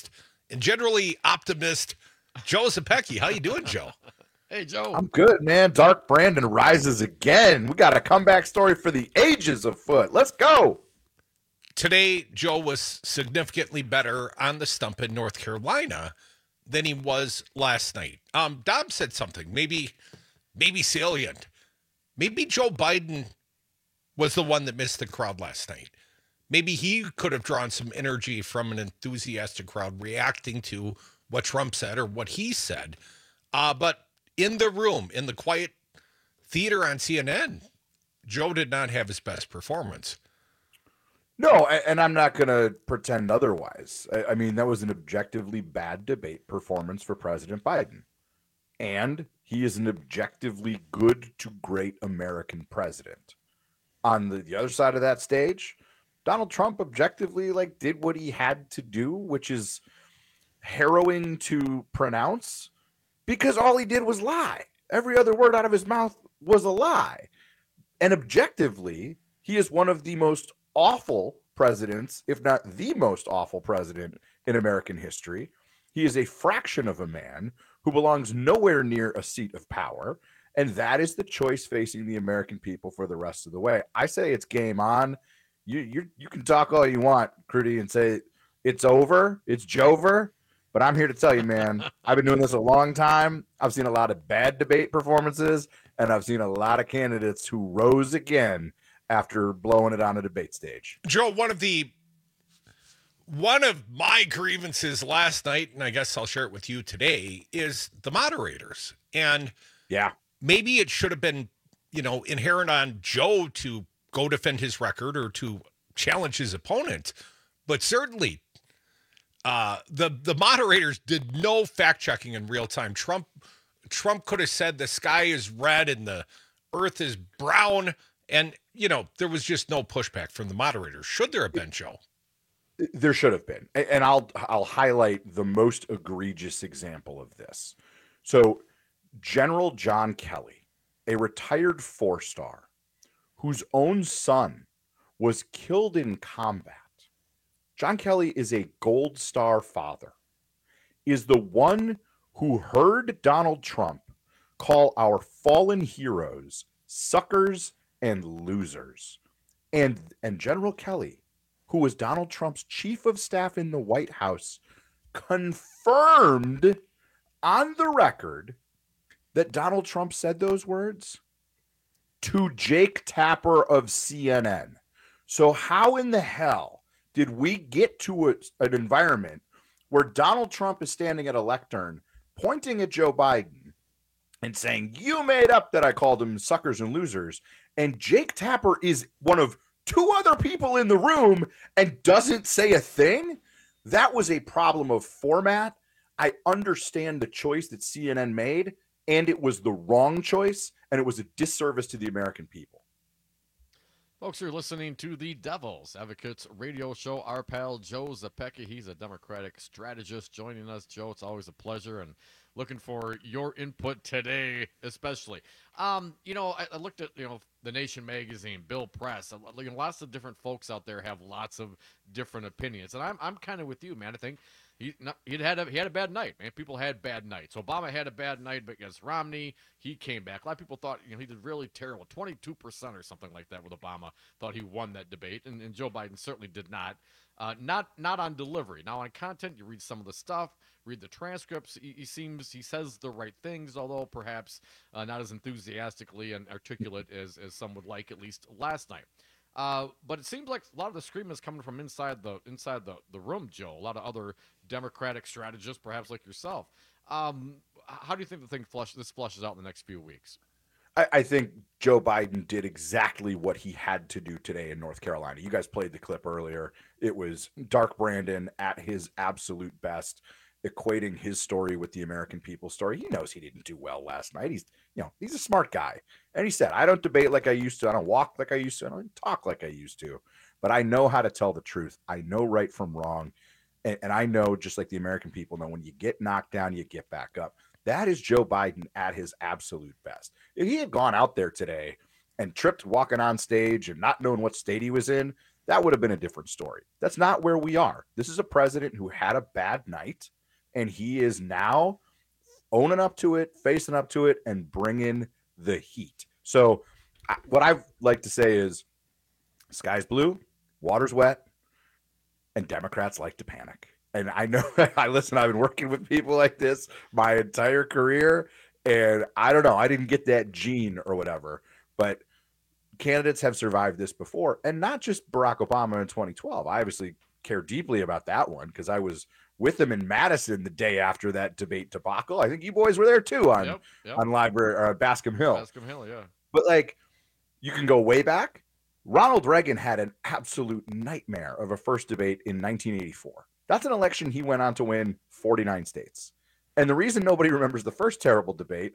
R: and generally optimist Joe Zepecki. How you doing, Joe?
Q: Hey, Joe.
D: I'm good, man. Dark Brandon rises again. We got a comeback story for the ages afoot. Let's go.
R: Today, Joe was significantly better on the stump in North Carolina than he was last night. Dom said something, maybe salient. Maybe Joe Biden was the one that missed the crowd last night. Maybe he could have drawn some energy from an enthusiastic crowd reacting to what Trump said or what he said. But in the room, in the quiet theater on CNN, Joe did not have his best performance.
D: No, and I'm not going to pretend otherwise. I mean, that was an objectively bad debate performance for President Biden. And he is an objectively good to great American president. On the other side of that stage, Donald Trump objectively did what he had to do, which is harrowing to pronounce, because all he did was lie. Every other word out of his mouth was a lie. And objectively, he is one of the most awful presidents, if not the most awful president in American history. He is a fraction of a man who belongs nowhere near a seat of power, and that is the choice facing the American people for the rest of the way. I say it's game on. You can talk all you want, Crudy, and say it's over, it's Jover, but I'm here to tell you, man, I've been doing this a long time. I've seen a lot of bad debate performances, and I've seen a lot of candidates who rose again after blowing it on a debate stage.
R: Joe, one of my grievances last night, and I guess I'll share it with you today, is the moderators. And
D: yeah,
R: maybe it should have been, inherent on Joe to go defend his record or to challenge his opponent. But certainly, the moderators did no fact checking in real time. Trump could have said the sky is red and the earth is brown, and there was just no pushback from the moderators. Should there have been, Joe?
D: There should have been. And I'll highlight the most egregious example of this. So General John Kelly, a retired 4-star whose own son was killed in combat. John Kelly is a Gold Star father, is the one who heard Donald Trump call our fallen heroes suckers and losers. And General Kelly, who was Donald Trump's chief of staff in the White House, confirmed on the record that Donald Trump said those words to Jake Tapper of CNN. So how in the hell did we get to an environment where Donald Trump is standing at a lectern pointing at Joe Biden and saying, you made up that I called them suckers and losers, and Jake Tapper is one of 2 other people in the room and doesn't say a thing? That was a problem of format. I understand the choice that CNN made, and it was the wrong choice, and it was a disservice to the American people.
Q: Folks, you're listening to the Devil's Advocates radio show. Our pal Joe Zepecki, he's a Democratic strategist, joining us. Joe, it's always a pleasure, and looking for your input today, especially. I looked at The Nation magazine, Bill Press. Lots of different folks out there have lots of different opinions, and I'm kind of with you, man. I think he had a bad night, man. People had bad nights. Obama had a bad night against Romney. He came back. A lot of people thought he did really terrible, 22% or something like that with Obama. Thought he won that debate, and Joe Biden certainly did not. Not on delivery. Now on content, you read some of the stuff, read the transcripts. He says the right things, although perhaps not as enthusiastically and articulate as some would like, at least last night. But it seems like a lot of the screaming is coming from inside the room, Joe. A lot of other Democratic strategists, perhaps like yourself. How do you think the thing flushes out in the next few weeks?
D: I think Joe Biden did exactly what he had to do today in North Carolina. You guys played the clip earlier. It was Dark Brandon at his absolute best, equating his story with the American people's story. He knows he didn't do well last night. He's a smart guy. And he said, I don't debate like I used to. I don't walk like I used to. I don't talk like I used to. But I know how to tell the truth. I know right from wrong. And I know, just like the American people know, when you get knocked down, you get back up. That is Joe Biden at his absolute best. If he had gone out there today and tripped walking on stage and not knowing what state he was in, that would have been a different story. That's not where we are. This is a president who had a bad night, and he is now owning up to it, facing up to it, and bringing the heat. So what I like to say is sky's blue, water's wet, and Democrats like to panic. And I know, I've been working with people like this my entire career, and I don't know, I didn't get that gene or whatever, but candidates have survived this before, and not just Barack Obama in 2012. I obviously care deeply about that one because I was with him in Madison the day after that debate debacle. I think you boys were there too on Library or Bascom Hill.
Q: Bascom Hill, yeah.
D: But like, you can go way back. Ronald Reagan had an absolute nightmare of a first debate in 1984. That's an election he went on to win 49 states. And the reason nobody remembers the first terrible debate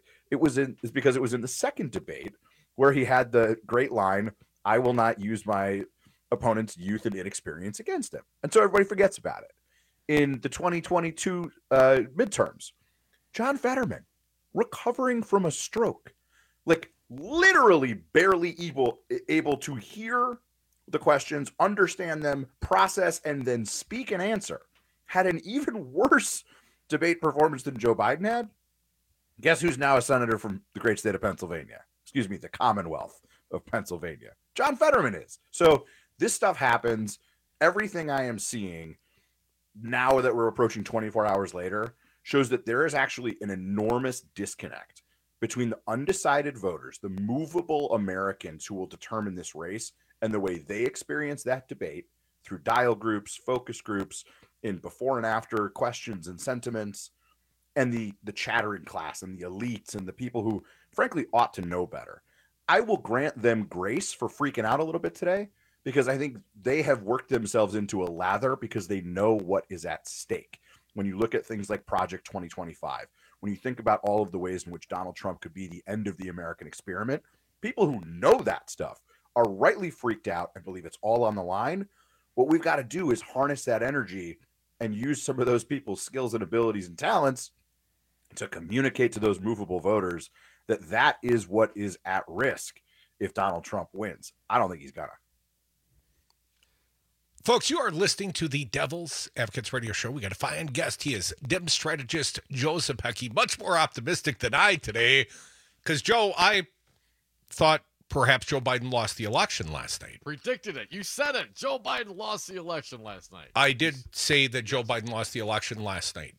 D: is because it was in the second debate where he had the great line, "I will not use my opponent's youth and inexperience against him." And so everybody forgets about it. In the 2022 midterms, John Fetterman, recovering from a stroke, like literally barely able to hear the questions, understand them, process, and then speak and answer, had an even worse debate performance than Joe Biden had. Guess who's now a senator from the great state of Pennsylvania? Excuse me, the Commonwealth of Pennsylvania. John Fetterman is. So this stuff happens. Everything I am seeing now that we're approaching 24 hours later shows that there is actually an enormous disconnect between the undecided voters, the movable Americans who will determine this race, and the way they experience that debate through dial groups, focus groups, in before and after questions and sentiments, and the chattering class and the elites and the people who frankly ought to know better. I will grant them grace for freaking out a little bit today, because I think they have worked themselves into a lather because they know what is at stake. When you look at things like Project 2025, when you think about all of the ways in which Donald Trump could be the end of the American experiment, people who know that stuff are rightly freaked out and believe it's all on the line. What we've got to do is harness that energy and use some of those people's skills and abilities and talents to communicate to those movable voters that that is what is at risk if Donald Trump wins. I don't think he's gonna.
R: Folks, you are listening to the Devil's Advocates Radio Show. We got a fine guest. He is Dem strategist Joe Zepecki, much more optimistic than I today. Because, Joe, I thought perhaps Joe Biden lost the election last night.
Q: Predicted it. You said it. Joe Biden lost the election last night.
R: I did say that Joe Biden lost the election last night.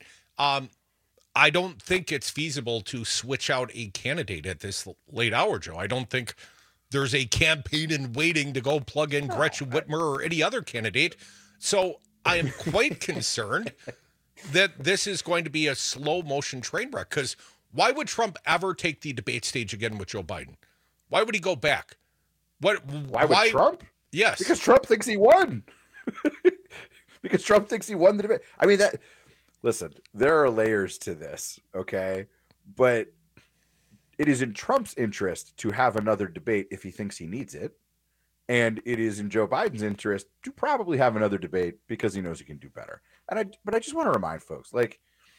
R: I don't think it's feasible to switch out a candidate at this late hour, Joe. I don't think there's a campaign in waiting to go plug in Gretchen Whitmer or any other candidate. So I am quite concerned that this is going to be a slow motion train wreck. Because why would Trump ever take the debate stage again with Joe Biden? Why would he go back? Why
D: would Trump?
R: Yes.
D: Because Trump thinks he won. Because Trump thinks he won the debate. I mean, listen, there are layers to this, okay? But it is in Trump's interest to have another debate if he thinks he needs it. And it is in Joe Biden's interest to probably have another debate because he knows he can do better. But I just want to remind folks, like,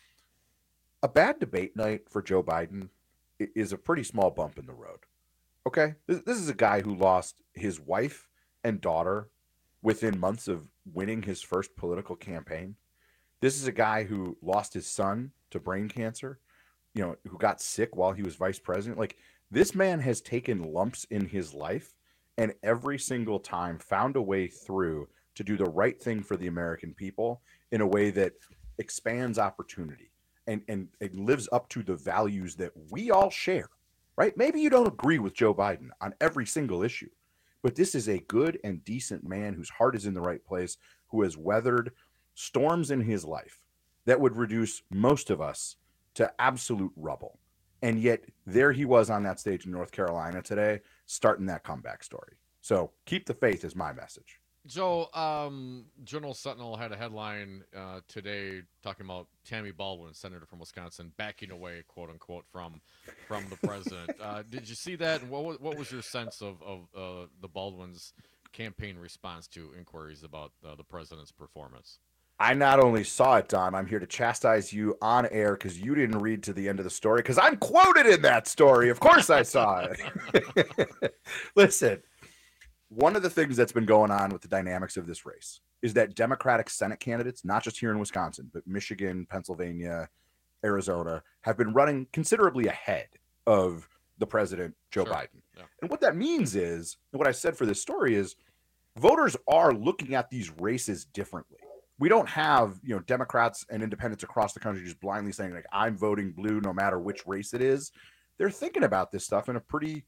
D: a bad debate night for Joe Biden is a pretty small bump in the road. Okay? This is a guy who lost his wife and daughter within months of winning his first political campaign. This is a guy who lost his son to brain cancer, who got sick while he was vice president. Like, this man has taken lumps in his life and every single time found a way through to do the right thing for the American people in a way that expands opportunity and it lives up to the values that we all share, right? Maybe you don't agree with Joe Biden on every single issue, but this is a good and decent man whose heart is in the right place, who has weathered storms in his life that would reduce most of us to absolute rubble. And yet there he was on that stage in North Carolina today, starting that comeback story. So keep the faith is my message.
Q: Joe, Journal Sentinel had a headline today talking about Tammy Baldwin, senator from Wisconsin, backing away, quote unquote, from the president. Did you see that? And what was your sense of the Baldwin's campaign response to inquiries about the president's performance?
D: I not only saw it, Don, I'm here to chastise you on air because you didn't read to the end of the story because I'm quoted in that story. Of course I saw it. Listen, one of the things that's been going on with the dynamics of this race is that Democratic Senate candidates, not just here in Wisconsin, but Michigan, Pennsylvania, Arizona, have been running considerably ahead of the president, Joe Biden.
Q: Yeah.
D: And what that means is, and what I said for this story is, voters are looking at these races differently. We don't have, Democrats and independents across the country just blindly saying, like, I'm voting blue no matter which race it is. They're thinking about this stuff in a pretty,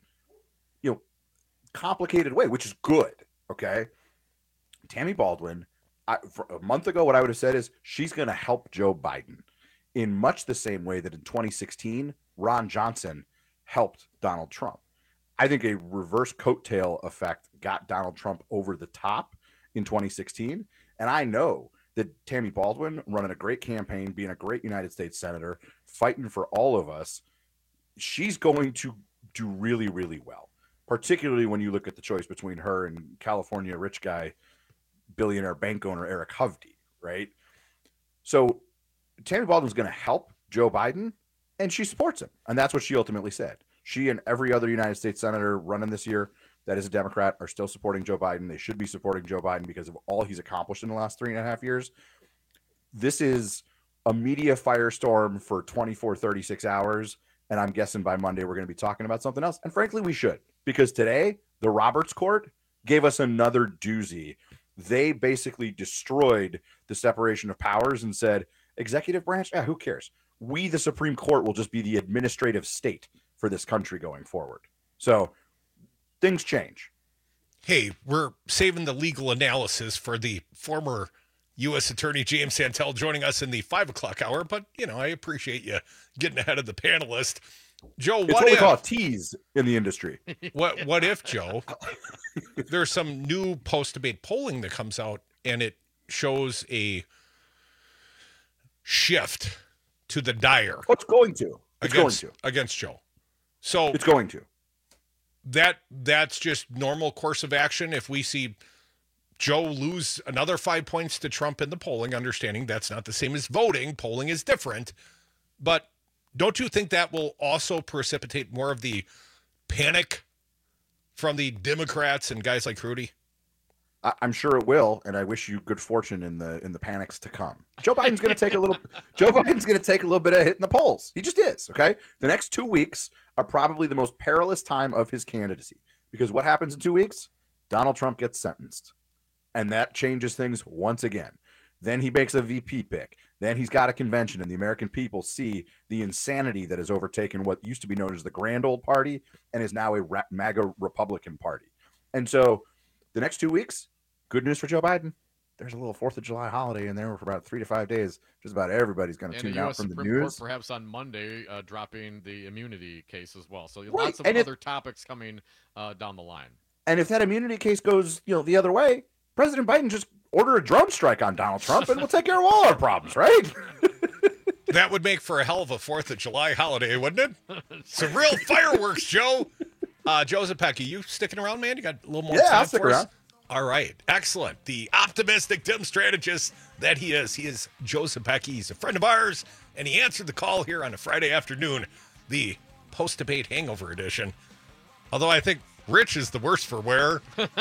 D: complicated way, which is good. Okay. Tammy Baldwin, for a month ago, what I would have said is she's going to help Joe Biden in much the same way that in 2016, Ron Johnson helped Donald Trump. I think a reverse coattail effect got Donald Trump over the top in 2016. And I know that Tammy Baldwin, running a great campaign, being a great United States senator, fighting for all of us, she's going to do really, really well, particularly when you look at the choice between her and California rich guy, billionaire bank owner Eric Hovde, right? So Tammy Baldwin's going to help Joe Biden, and she supports him. And that's what she ultimately said. She and every other United States senator running this year that is a Democrat are still supporting Joe Biden. They should be supporting Joe Biden because of all he's accomplished in the last 3.5 years. This is a media firestorm for 24, 36 hours. And I'm guessing by Monday, we're going to be talking about something else. And frankly, we should, because today the Roberts Court gave us another doozy. They basically destroyed the separation of powers and said, executive branch, who cares? We, the Supreme Court, will just be the administrative state for this country going forward. So things change.
R: Hey, we're saving the legal analysis for the former U.S. Attorney James Santel joining us in the 5 o'clock hour, but, I appreciate you getting ahead of the panelist. Joe,
D: it's what we call a tease in the industry.
R: What if, Joe, there's some new post-debate polling that comes out and it shows a shift to the dire.
D: Oh, it's going to.
R: Against Joe. So
D: it's going to.
R: That's just normal course of action. If we see Joe lose another 5 points to Trump in the polling, understanding that's not the same as voting. Polling is different. But don't you think that will also precipitate more of the panic from the Democrats and guys like Rudy?
D: I'm sure it will, and I wish you good fortune in the panics to come. Joe Biden's going to take a little bit of a hit in the polls. He just is, okay? The next 2 weeks are probably the most perilous time of his candidacy, because what happens in 2 weeks? Donald Trump gets sentenced, and that changes things once again. Then he makes a VP pick. Then he's got a convention, and the American people see the insanity that has overtaken what used to be known as the Grand Old Party and is now a MAGA Republican Party. And so the next 2 weeks, good news for Joe Biden. There's a little 4th of July holiday in there for about 3 to 5 days. Just about everybody's going to tune out from the
Q: Supreme
D: news.
Q: Court perhaps on Monday dropping the immunity case as well. So lots of other topics coming down the line.
D: And if that immunity case goes, the other way, President Biden just order a drone strike on Donald Trump and we'll take care of all our problems, right?
R: That would make for a hell of a 4th of July holiday, wouldn't it? Some real fireworks, Joe. Joe Zepecki, you sticking around, man? You got a little more time
D: I'll stick
R: for us?
D: around.
R: All right. Excellent. The optimistic dim strategist that he is. He is Joe Zepecki. He's a friend of ours, and he answered the call here on a Friday afternoon, the post-debate hangover edition. Although I think Rich is the worst for wear.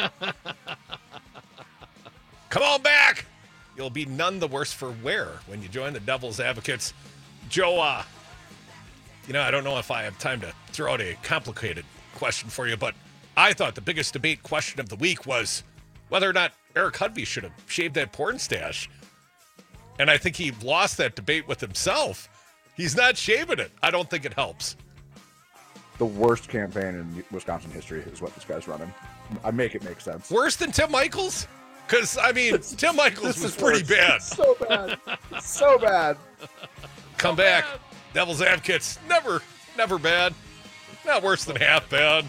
R: Come on back. You'll be none the worse for wear when you join the Devil's Advocates. Joe, I don't know if I have time to throw out a complicated question for you, but I thought the biggest debate question of the week was whether or not Eric Hovde should have shaved that porn stash. And I think he lost that debate with himself. He's not shaving it. I don't think it helps.
D: The worst campaign in Wisconsin history is what this guy's running. I make it make sense.
R: Worse than Tim Michaels? Because, Tim Michaels was pretty bad.
D: So bad. So bad.
R: Come back. Devil's Advocates. Never bad. Not worse than half bad.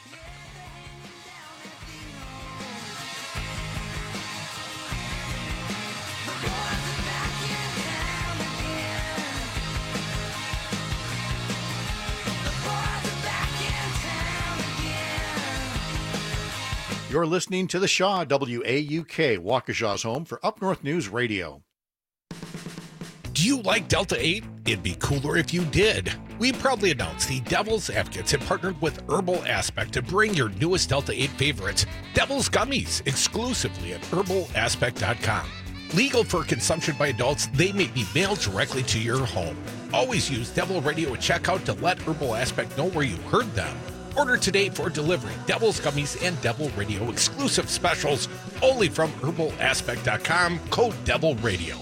L: You're listening to The Shaw, WAUK, Waukesha's home for Up North News Radio.
R: Do you like Delta 8? It'd be cooler if you did. We proudly announce the Devil's Advocates have partnered with Herbal Aspect to bring your newest Delta 8 favorites, Devil's Gummies, exclusively at herbalaspect.com. Legal for consumption by adults, they may be mailed directly to your home. Always use Devil Radio at checkout to let Herbal Aspect know where you heard them. Order today for delivery. Devil's Gummies and Devil Radio exclusive specials only from herbalaspect.com, code Devil Radio.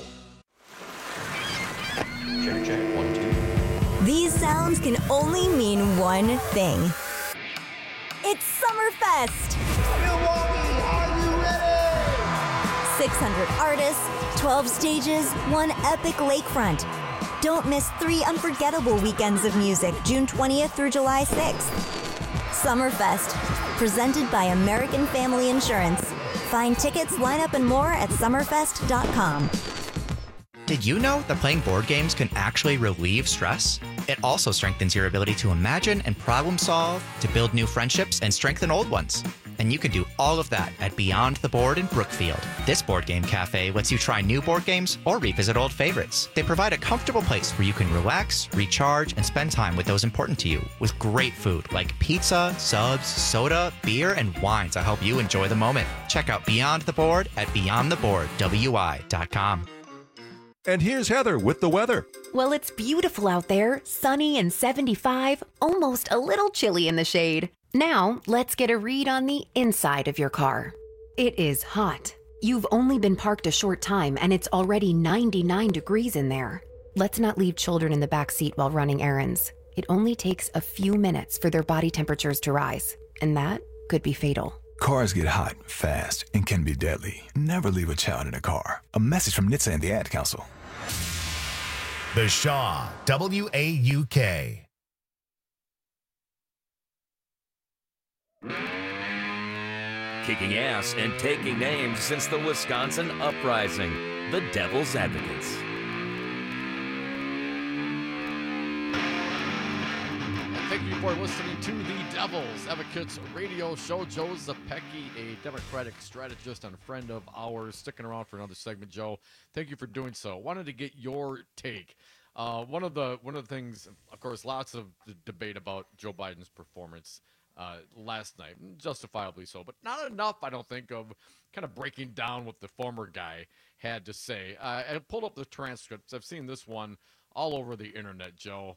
X: Check, 1, 2.
N: These sounds can only mean one thing. It's Summerfest!
O: Milwaukee, are you ready?
N: 600 artists, 12 stages, one epic lakefront. Don't miss 3 unforgettable weekends of music, June 20th through July 6th. Summerfest, presented by American Family Insurance. Find tickets, lineup, and more at summerfest.com.
P: Did you know that playing board games can actually relieve stress? It also strengthens your ability to imagine and problem solve, to build new friendships and strengthen old ones. And you can do all of that at Beyond the Board in Brookfield. This board game cafe lets you try new board games or revisit old favorites. They provide a comfortable place where you can relax, recharge, and spend time with those important to you with great food like pizza, subs, soda, beer, and wines to help you enjoy the moment. Check out Beyond the Board at beyondtheboardwi.com.
L: And here's Heather with the weather.
S: Well, it's beautiful out there, sunny and 75, almost a little chilly in the shade. Now, let's get a read on the inside of your car. It is hot. You've only been parked a short time and it's already 99 degrees in there. Let's not leave children in the back seat while running errands. It only takes a few minutes for their body temperatures to rise, and that could be fatal.
T: Cars get hot, fast, and can be deadly. Never leave a child in a car. A message from NHTSA and the Ad Council.
A: The Shaw, WAUK.
X: Kicking ass and taking names since the Wisconsin Uprising, the Devil's Advocates.
Q: Thank you for listening to the Devil's Advocates radio show. Joe Zepecki, a Democratic strategist and a friend of ours, sticking around for another segment. Joe, thank you for doing so. Wanted to get your take. One of the things, of course, lots of debate about Joe Biden's performance last night, justifiably so, but not enough, I don't think, of kind of breaking down what the former guy had to say. I pulled up the transcripts. I've seen this one all over the internet, Joe.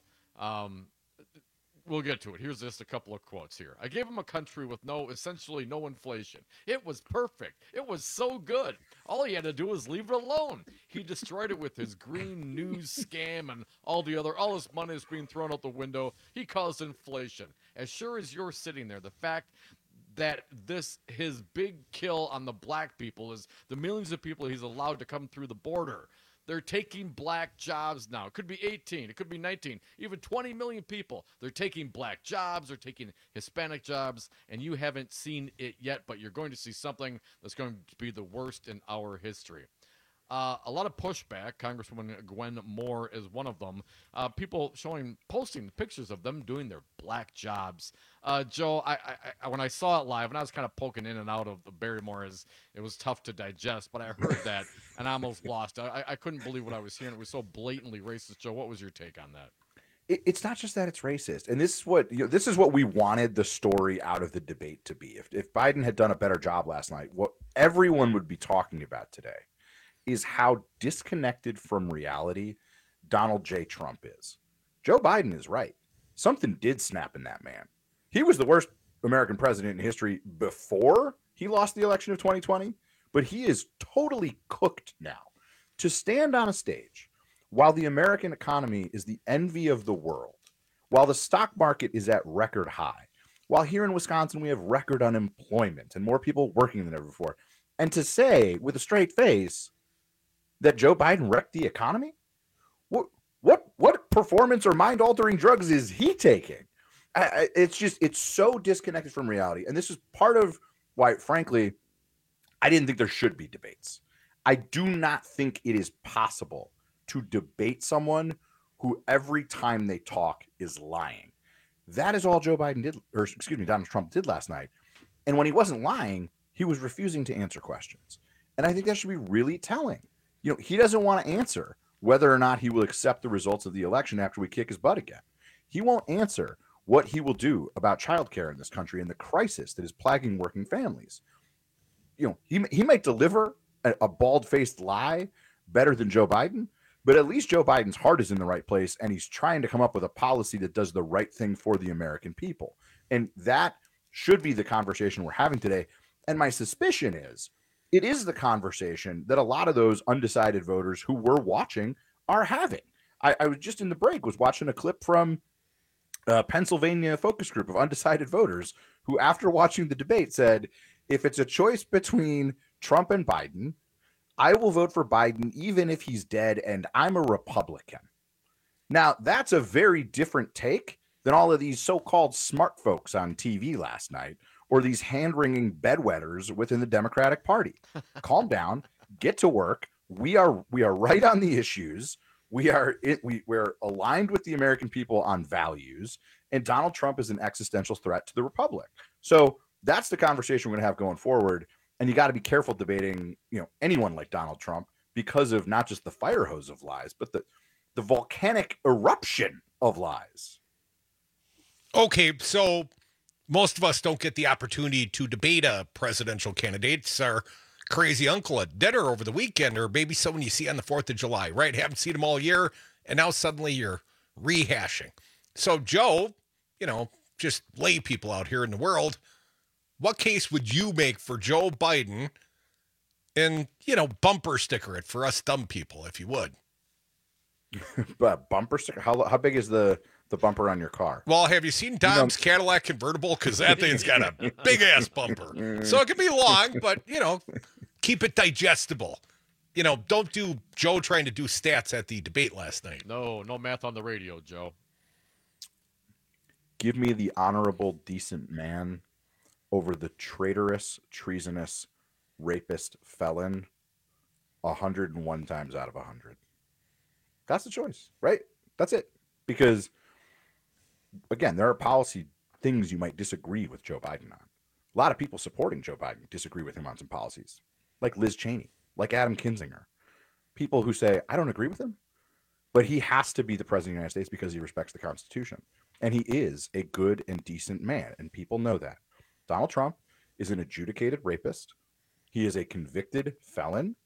Q: We'll get to it. Here's just a couple of quotes here. I gave him a country with essentially no inflation. It was perfect. It was so good. All he had to do was leave it alone. He destroyed it with his green news scam and all his money is being thrown out the window. He caused inflation. As sure as you're sitting there, the fact that his big kill on the black people is the millions of people he's allowed to come through the border. They're taking black jobs now. It could be 18, it could be 19, even 20 million people. They're taking black jobs, they're taking Hispanic jobs, and you haven't seen it yet, but you're going to see something that's going to be the worst in our history. A lot of pushback. Congresswoman Gwen Moore is one of them. People posting pictures of them doing their black jobs. Joe, I when I saw it live, and I was kind of poking in and out of the Barrymore, it was tough to digest, but I heard that and I almost lost. I couldn't believe what I was hearing. It was so blatantly racist. Joe, what was your take on that?
D: It's not just that it's racist, and this is what we wanted the story out of the debate to be. If Biden had done a better job last night, what everyone would be talking about today is how disconnected from reality Donald J. Trump is. Joe Biden is right. Something did snap in that man. He was the worst American president in history before he lost the election of 2020, but he is totally cooked now. To stand on a stage while the American economy is the envy of the world, while the stock market is at record high, while here in Wisconsin we have record unemployment and more people working than ever before, and to say with a straight face that Joe Biden wrecked the economy? What performance or mind-altering drugs is he taking? It's so disconnected from reality. And this is part of why, frankly, I didn't think there should be debates. I do not think it is possible to debate someone who every time they talk is lying. That is all Joe Biden did, or excuse me, Donald Trump did last night. And when he wasn't lying, he was refusing to answer questions. And I think that should be really telling. He doesn't want to answer whether or not he will accept the results of the election after we kick his butt again. He won't answer what he will do about childcare in this country and the crisis that is plaguing working families. He might deliver a bald-faced lie better than Joe Biden, but at least Joe Biden's heart is in the right place, and he's trying to come up with a policy that does the right thing for the American people. And that should be the conversation we're having today. And my suspicion is it is the conversation that a lot of those undecided voters who were watching are having. I was just in the break, was watching a clip from Pennsylvania focus group of undecided voters who, after watching the debate, said, if it's a choice between Trump and Biden, I will vote for Biden even if he's dead and I'm a Republican. Now, that's a very different take than all of these so-called smart folks on TV last night or these hand-wringing bedwetters within the Democratic Party. Calm down, get to work. We are right on the issues. We're aligned with the American people on values, and Donald Trump is an existential threat to the republic. So that's the conversation we're going to have going forward. And you got to be careful debating, anyone like Donald Trump because of not just the fire hose of lies, but the volcanic eruption of lies.
R: Okay, so most of us don't get the opportunity to debate a presidential candidate. It's our crazy uncle at dinner over the weekend, or maybe someone you see on the 4th of July, right? Haven't seen him all year, and now suddenly you're rehashing. So, Joe, just lay people out here in the world, what case would you make for Joe Biden and, bumper sticker it for us dumb people, if you would?
D: But bumper sticker? How big is the bumper on your car?
R: Well, have you seen Dom's Cadillac convertible? Because that thing's got a big-ass bumper. So it can be long, but, keep it digestible. Don't do Joe trying to do stats at the debate last night.
Q: No math on the radio, Joe.
D: Give me the honorable, decent man over the traitorous, treasonous, rapist, felon 101 times out of 100. That's the choice, right? That's it. Because, again, there are policy things you might disagree with Joe Biden on. A lot of people supporting Joe Biden disagree with him on some policies, like Liz Cheney, like Adam Kinzinger. People who say, I don't agree with him, but he has to be the president of the United States because he respects the Constitution. And he is a good and decent man, and people know that. Donald Trump is an adjudicated rapist. He is a convicted felon.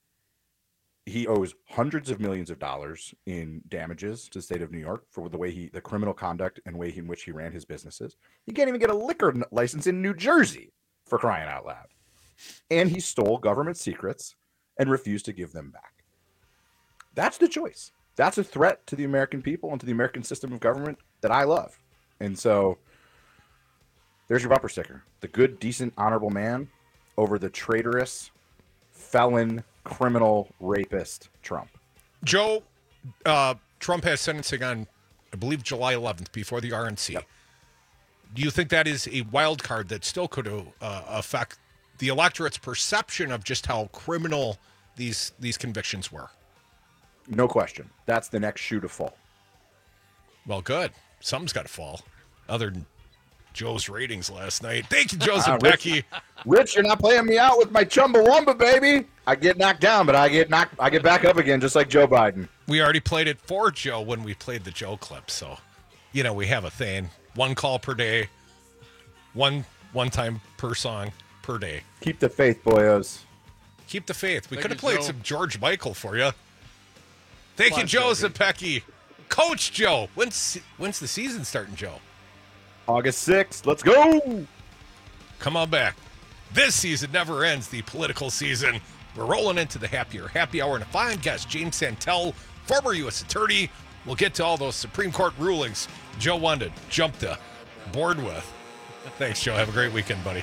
D: He owes hundreds of millions of dollars in damages to the state of New York for the criminal conduct and way in which he ran his businesses. He can't even get a liquor license in New Jersey, for crying out loud. And he stole government secrets and refused to give them back. That's the choice. That's a threat to the American people and to the American system of government that I love. And so there's your bumper sticker. The good, decent, honorable man over the traitorous, felon, criminal, rapist Trump.
R: Joe, Trump has sentencing on, I believe, July 11th before the RNC. Yep. Do you think that is a wild card that still could affect the electorate's perception of just how criminal these convictions were?
D: No question. That's the next shoe to fall.
R: Well, good. Something's got to fall, other than Joe's ratings last night. Thank you, Joseph Becky.
D: Rich, you're not playing me out with my Chumbawamba, baby. I get knocked down, but I get back up again, just like Joe Biden.
R: We already played it for Joe when we played the Joe clip, so we have a thing. 1 call per day, one time per song per day.
D: Keep the faith, boyos.
R: Keep the faith. We could have played some George Michael for you. Thank you, Joseph Becky. Coach Joe, when's the season starting, Joe?
D: August 6th. Let's go.
R: Come on back. This season never ends, the political season. We're rolling into the happy hour, and a fine guest, James Santel, former U.S. attorney. We'll get to all those Supreme Court rulings Joe wanted to jump to board with. Thanks, Joe. Have a great weekend, buddy.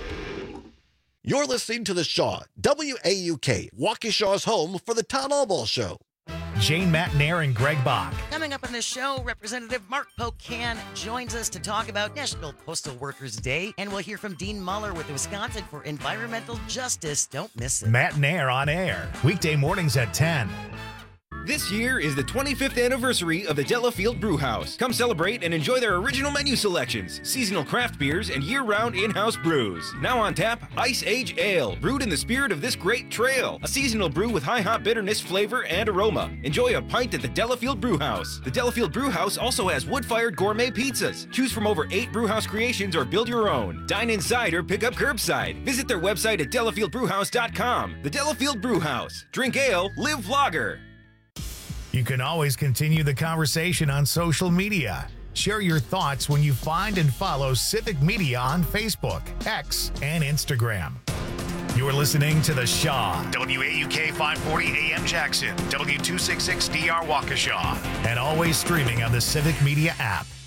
B: You're listening to The Shaw, WAUK, Waukesha's home for the Town Hall Ball Show.
A: Jane Matnair and Greg Bach.
C: Coming up on the show, Representative Mark Pocan joins us to talk about National Postal Workers Day, and we'll hear from Dean Muller with Wisconsin for Environmental Justice. Don't miss it.
A: Matnair on air, weekday mornings at 10.
E: This year is the 25th anniversary of the Delafield Brewhouse. Come celebrate and enjoy their original menu selections, seasonal craft beers, and year-round in-house brews. Now on tap, Ice Age Ale, brewed in the spirit of this great trail. A seasonal brew with high hop bitterness, flavor, and aroma. Enjoy a pint at the Delafield Brewhouse. The Delafield Brewhouse also has wood-fired gourmet pizzas. Choose from over 8 brewhouse creations or build your own. Dine inside or pick up curbside. Visit their website at delafieldbrewhouse.com. The Delafield Brewhouse. Drink ale, live vlogger.
A: You can always continue the conversation on social media. Share your thoughts when you find and follow Civic Media on Facebook, X, and Instagram. You're listening to The Shaw, WAUK 540 AM Jackson, W266DR Waukesha, and always streaming on the Civic Media app.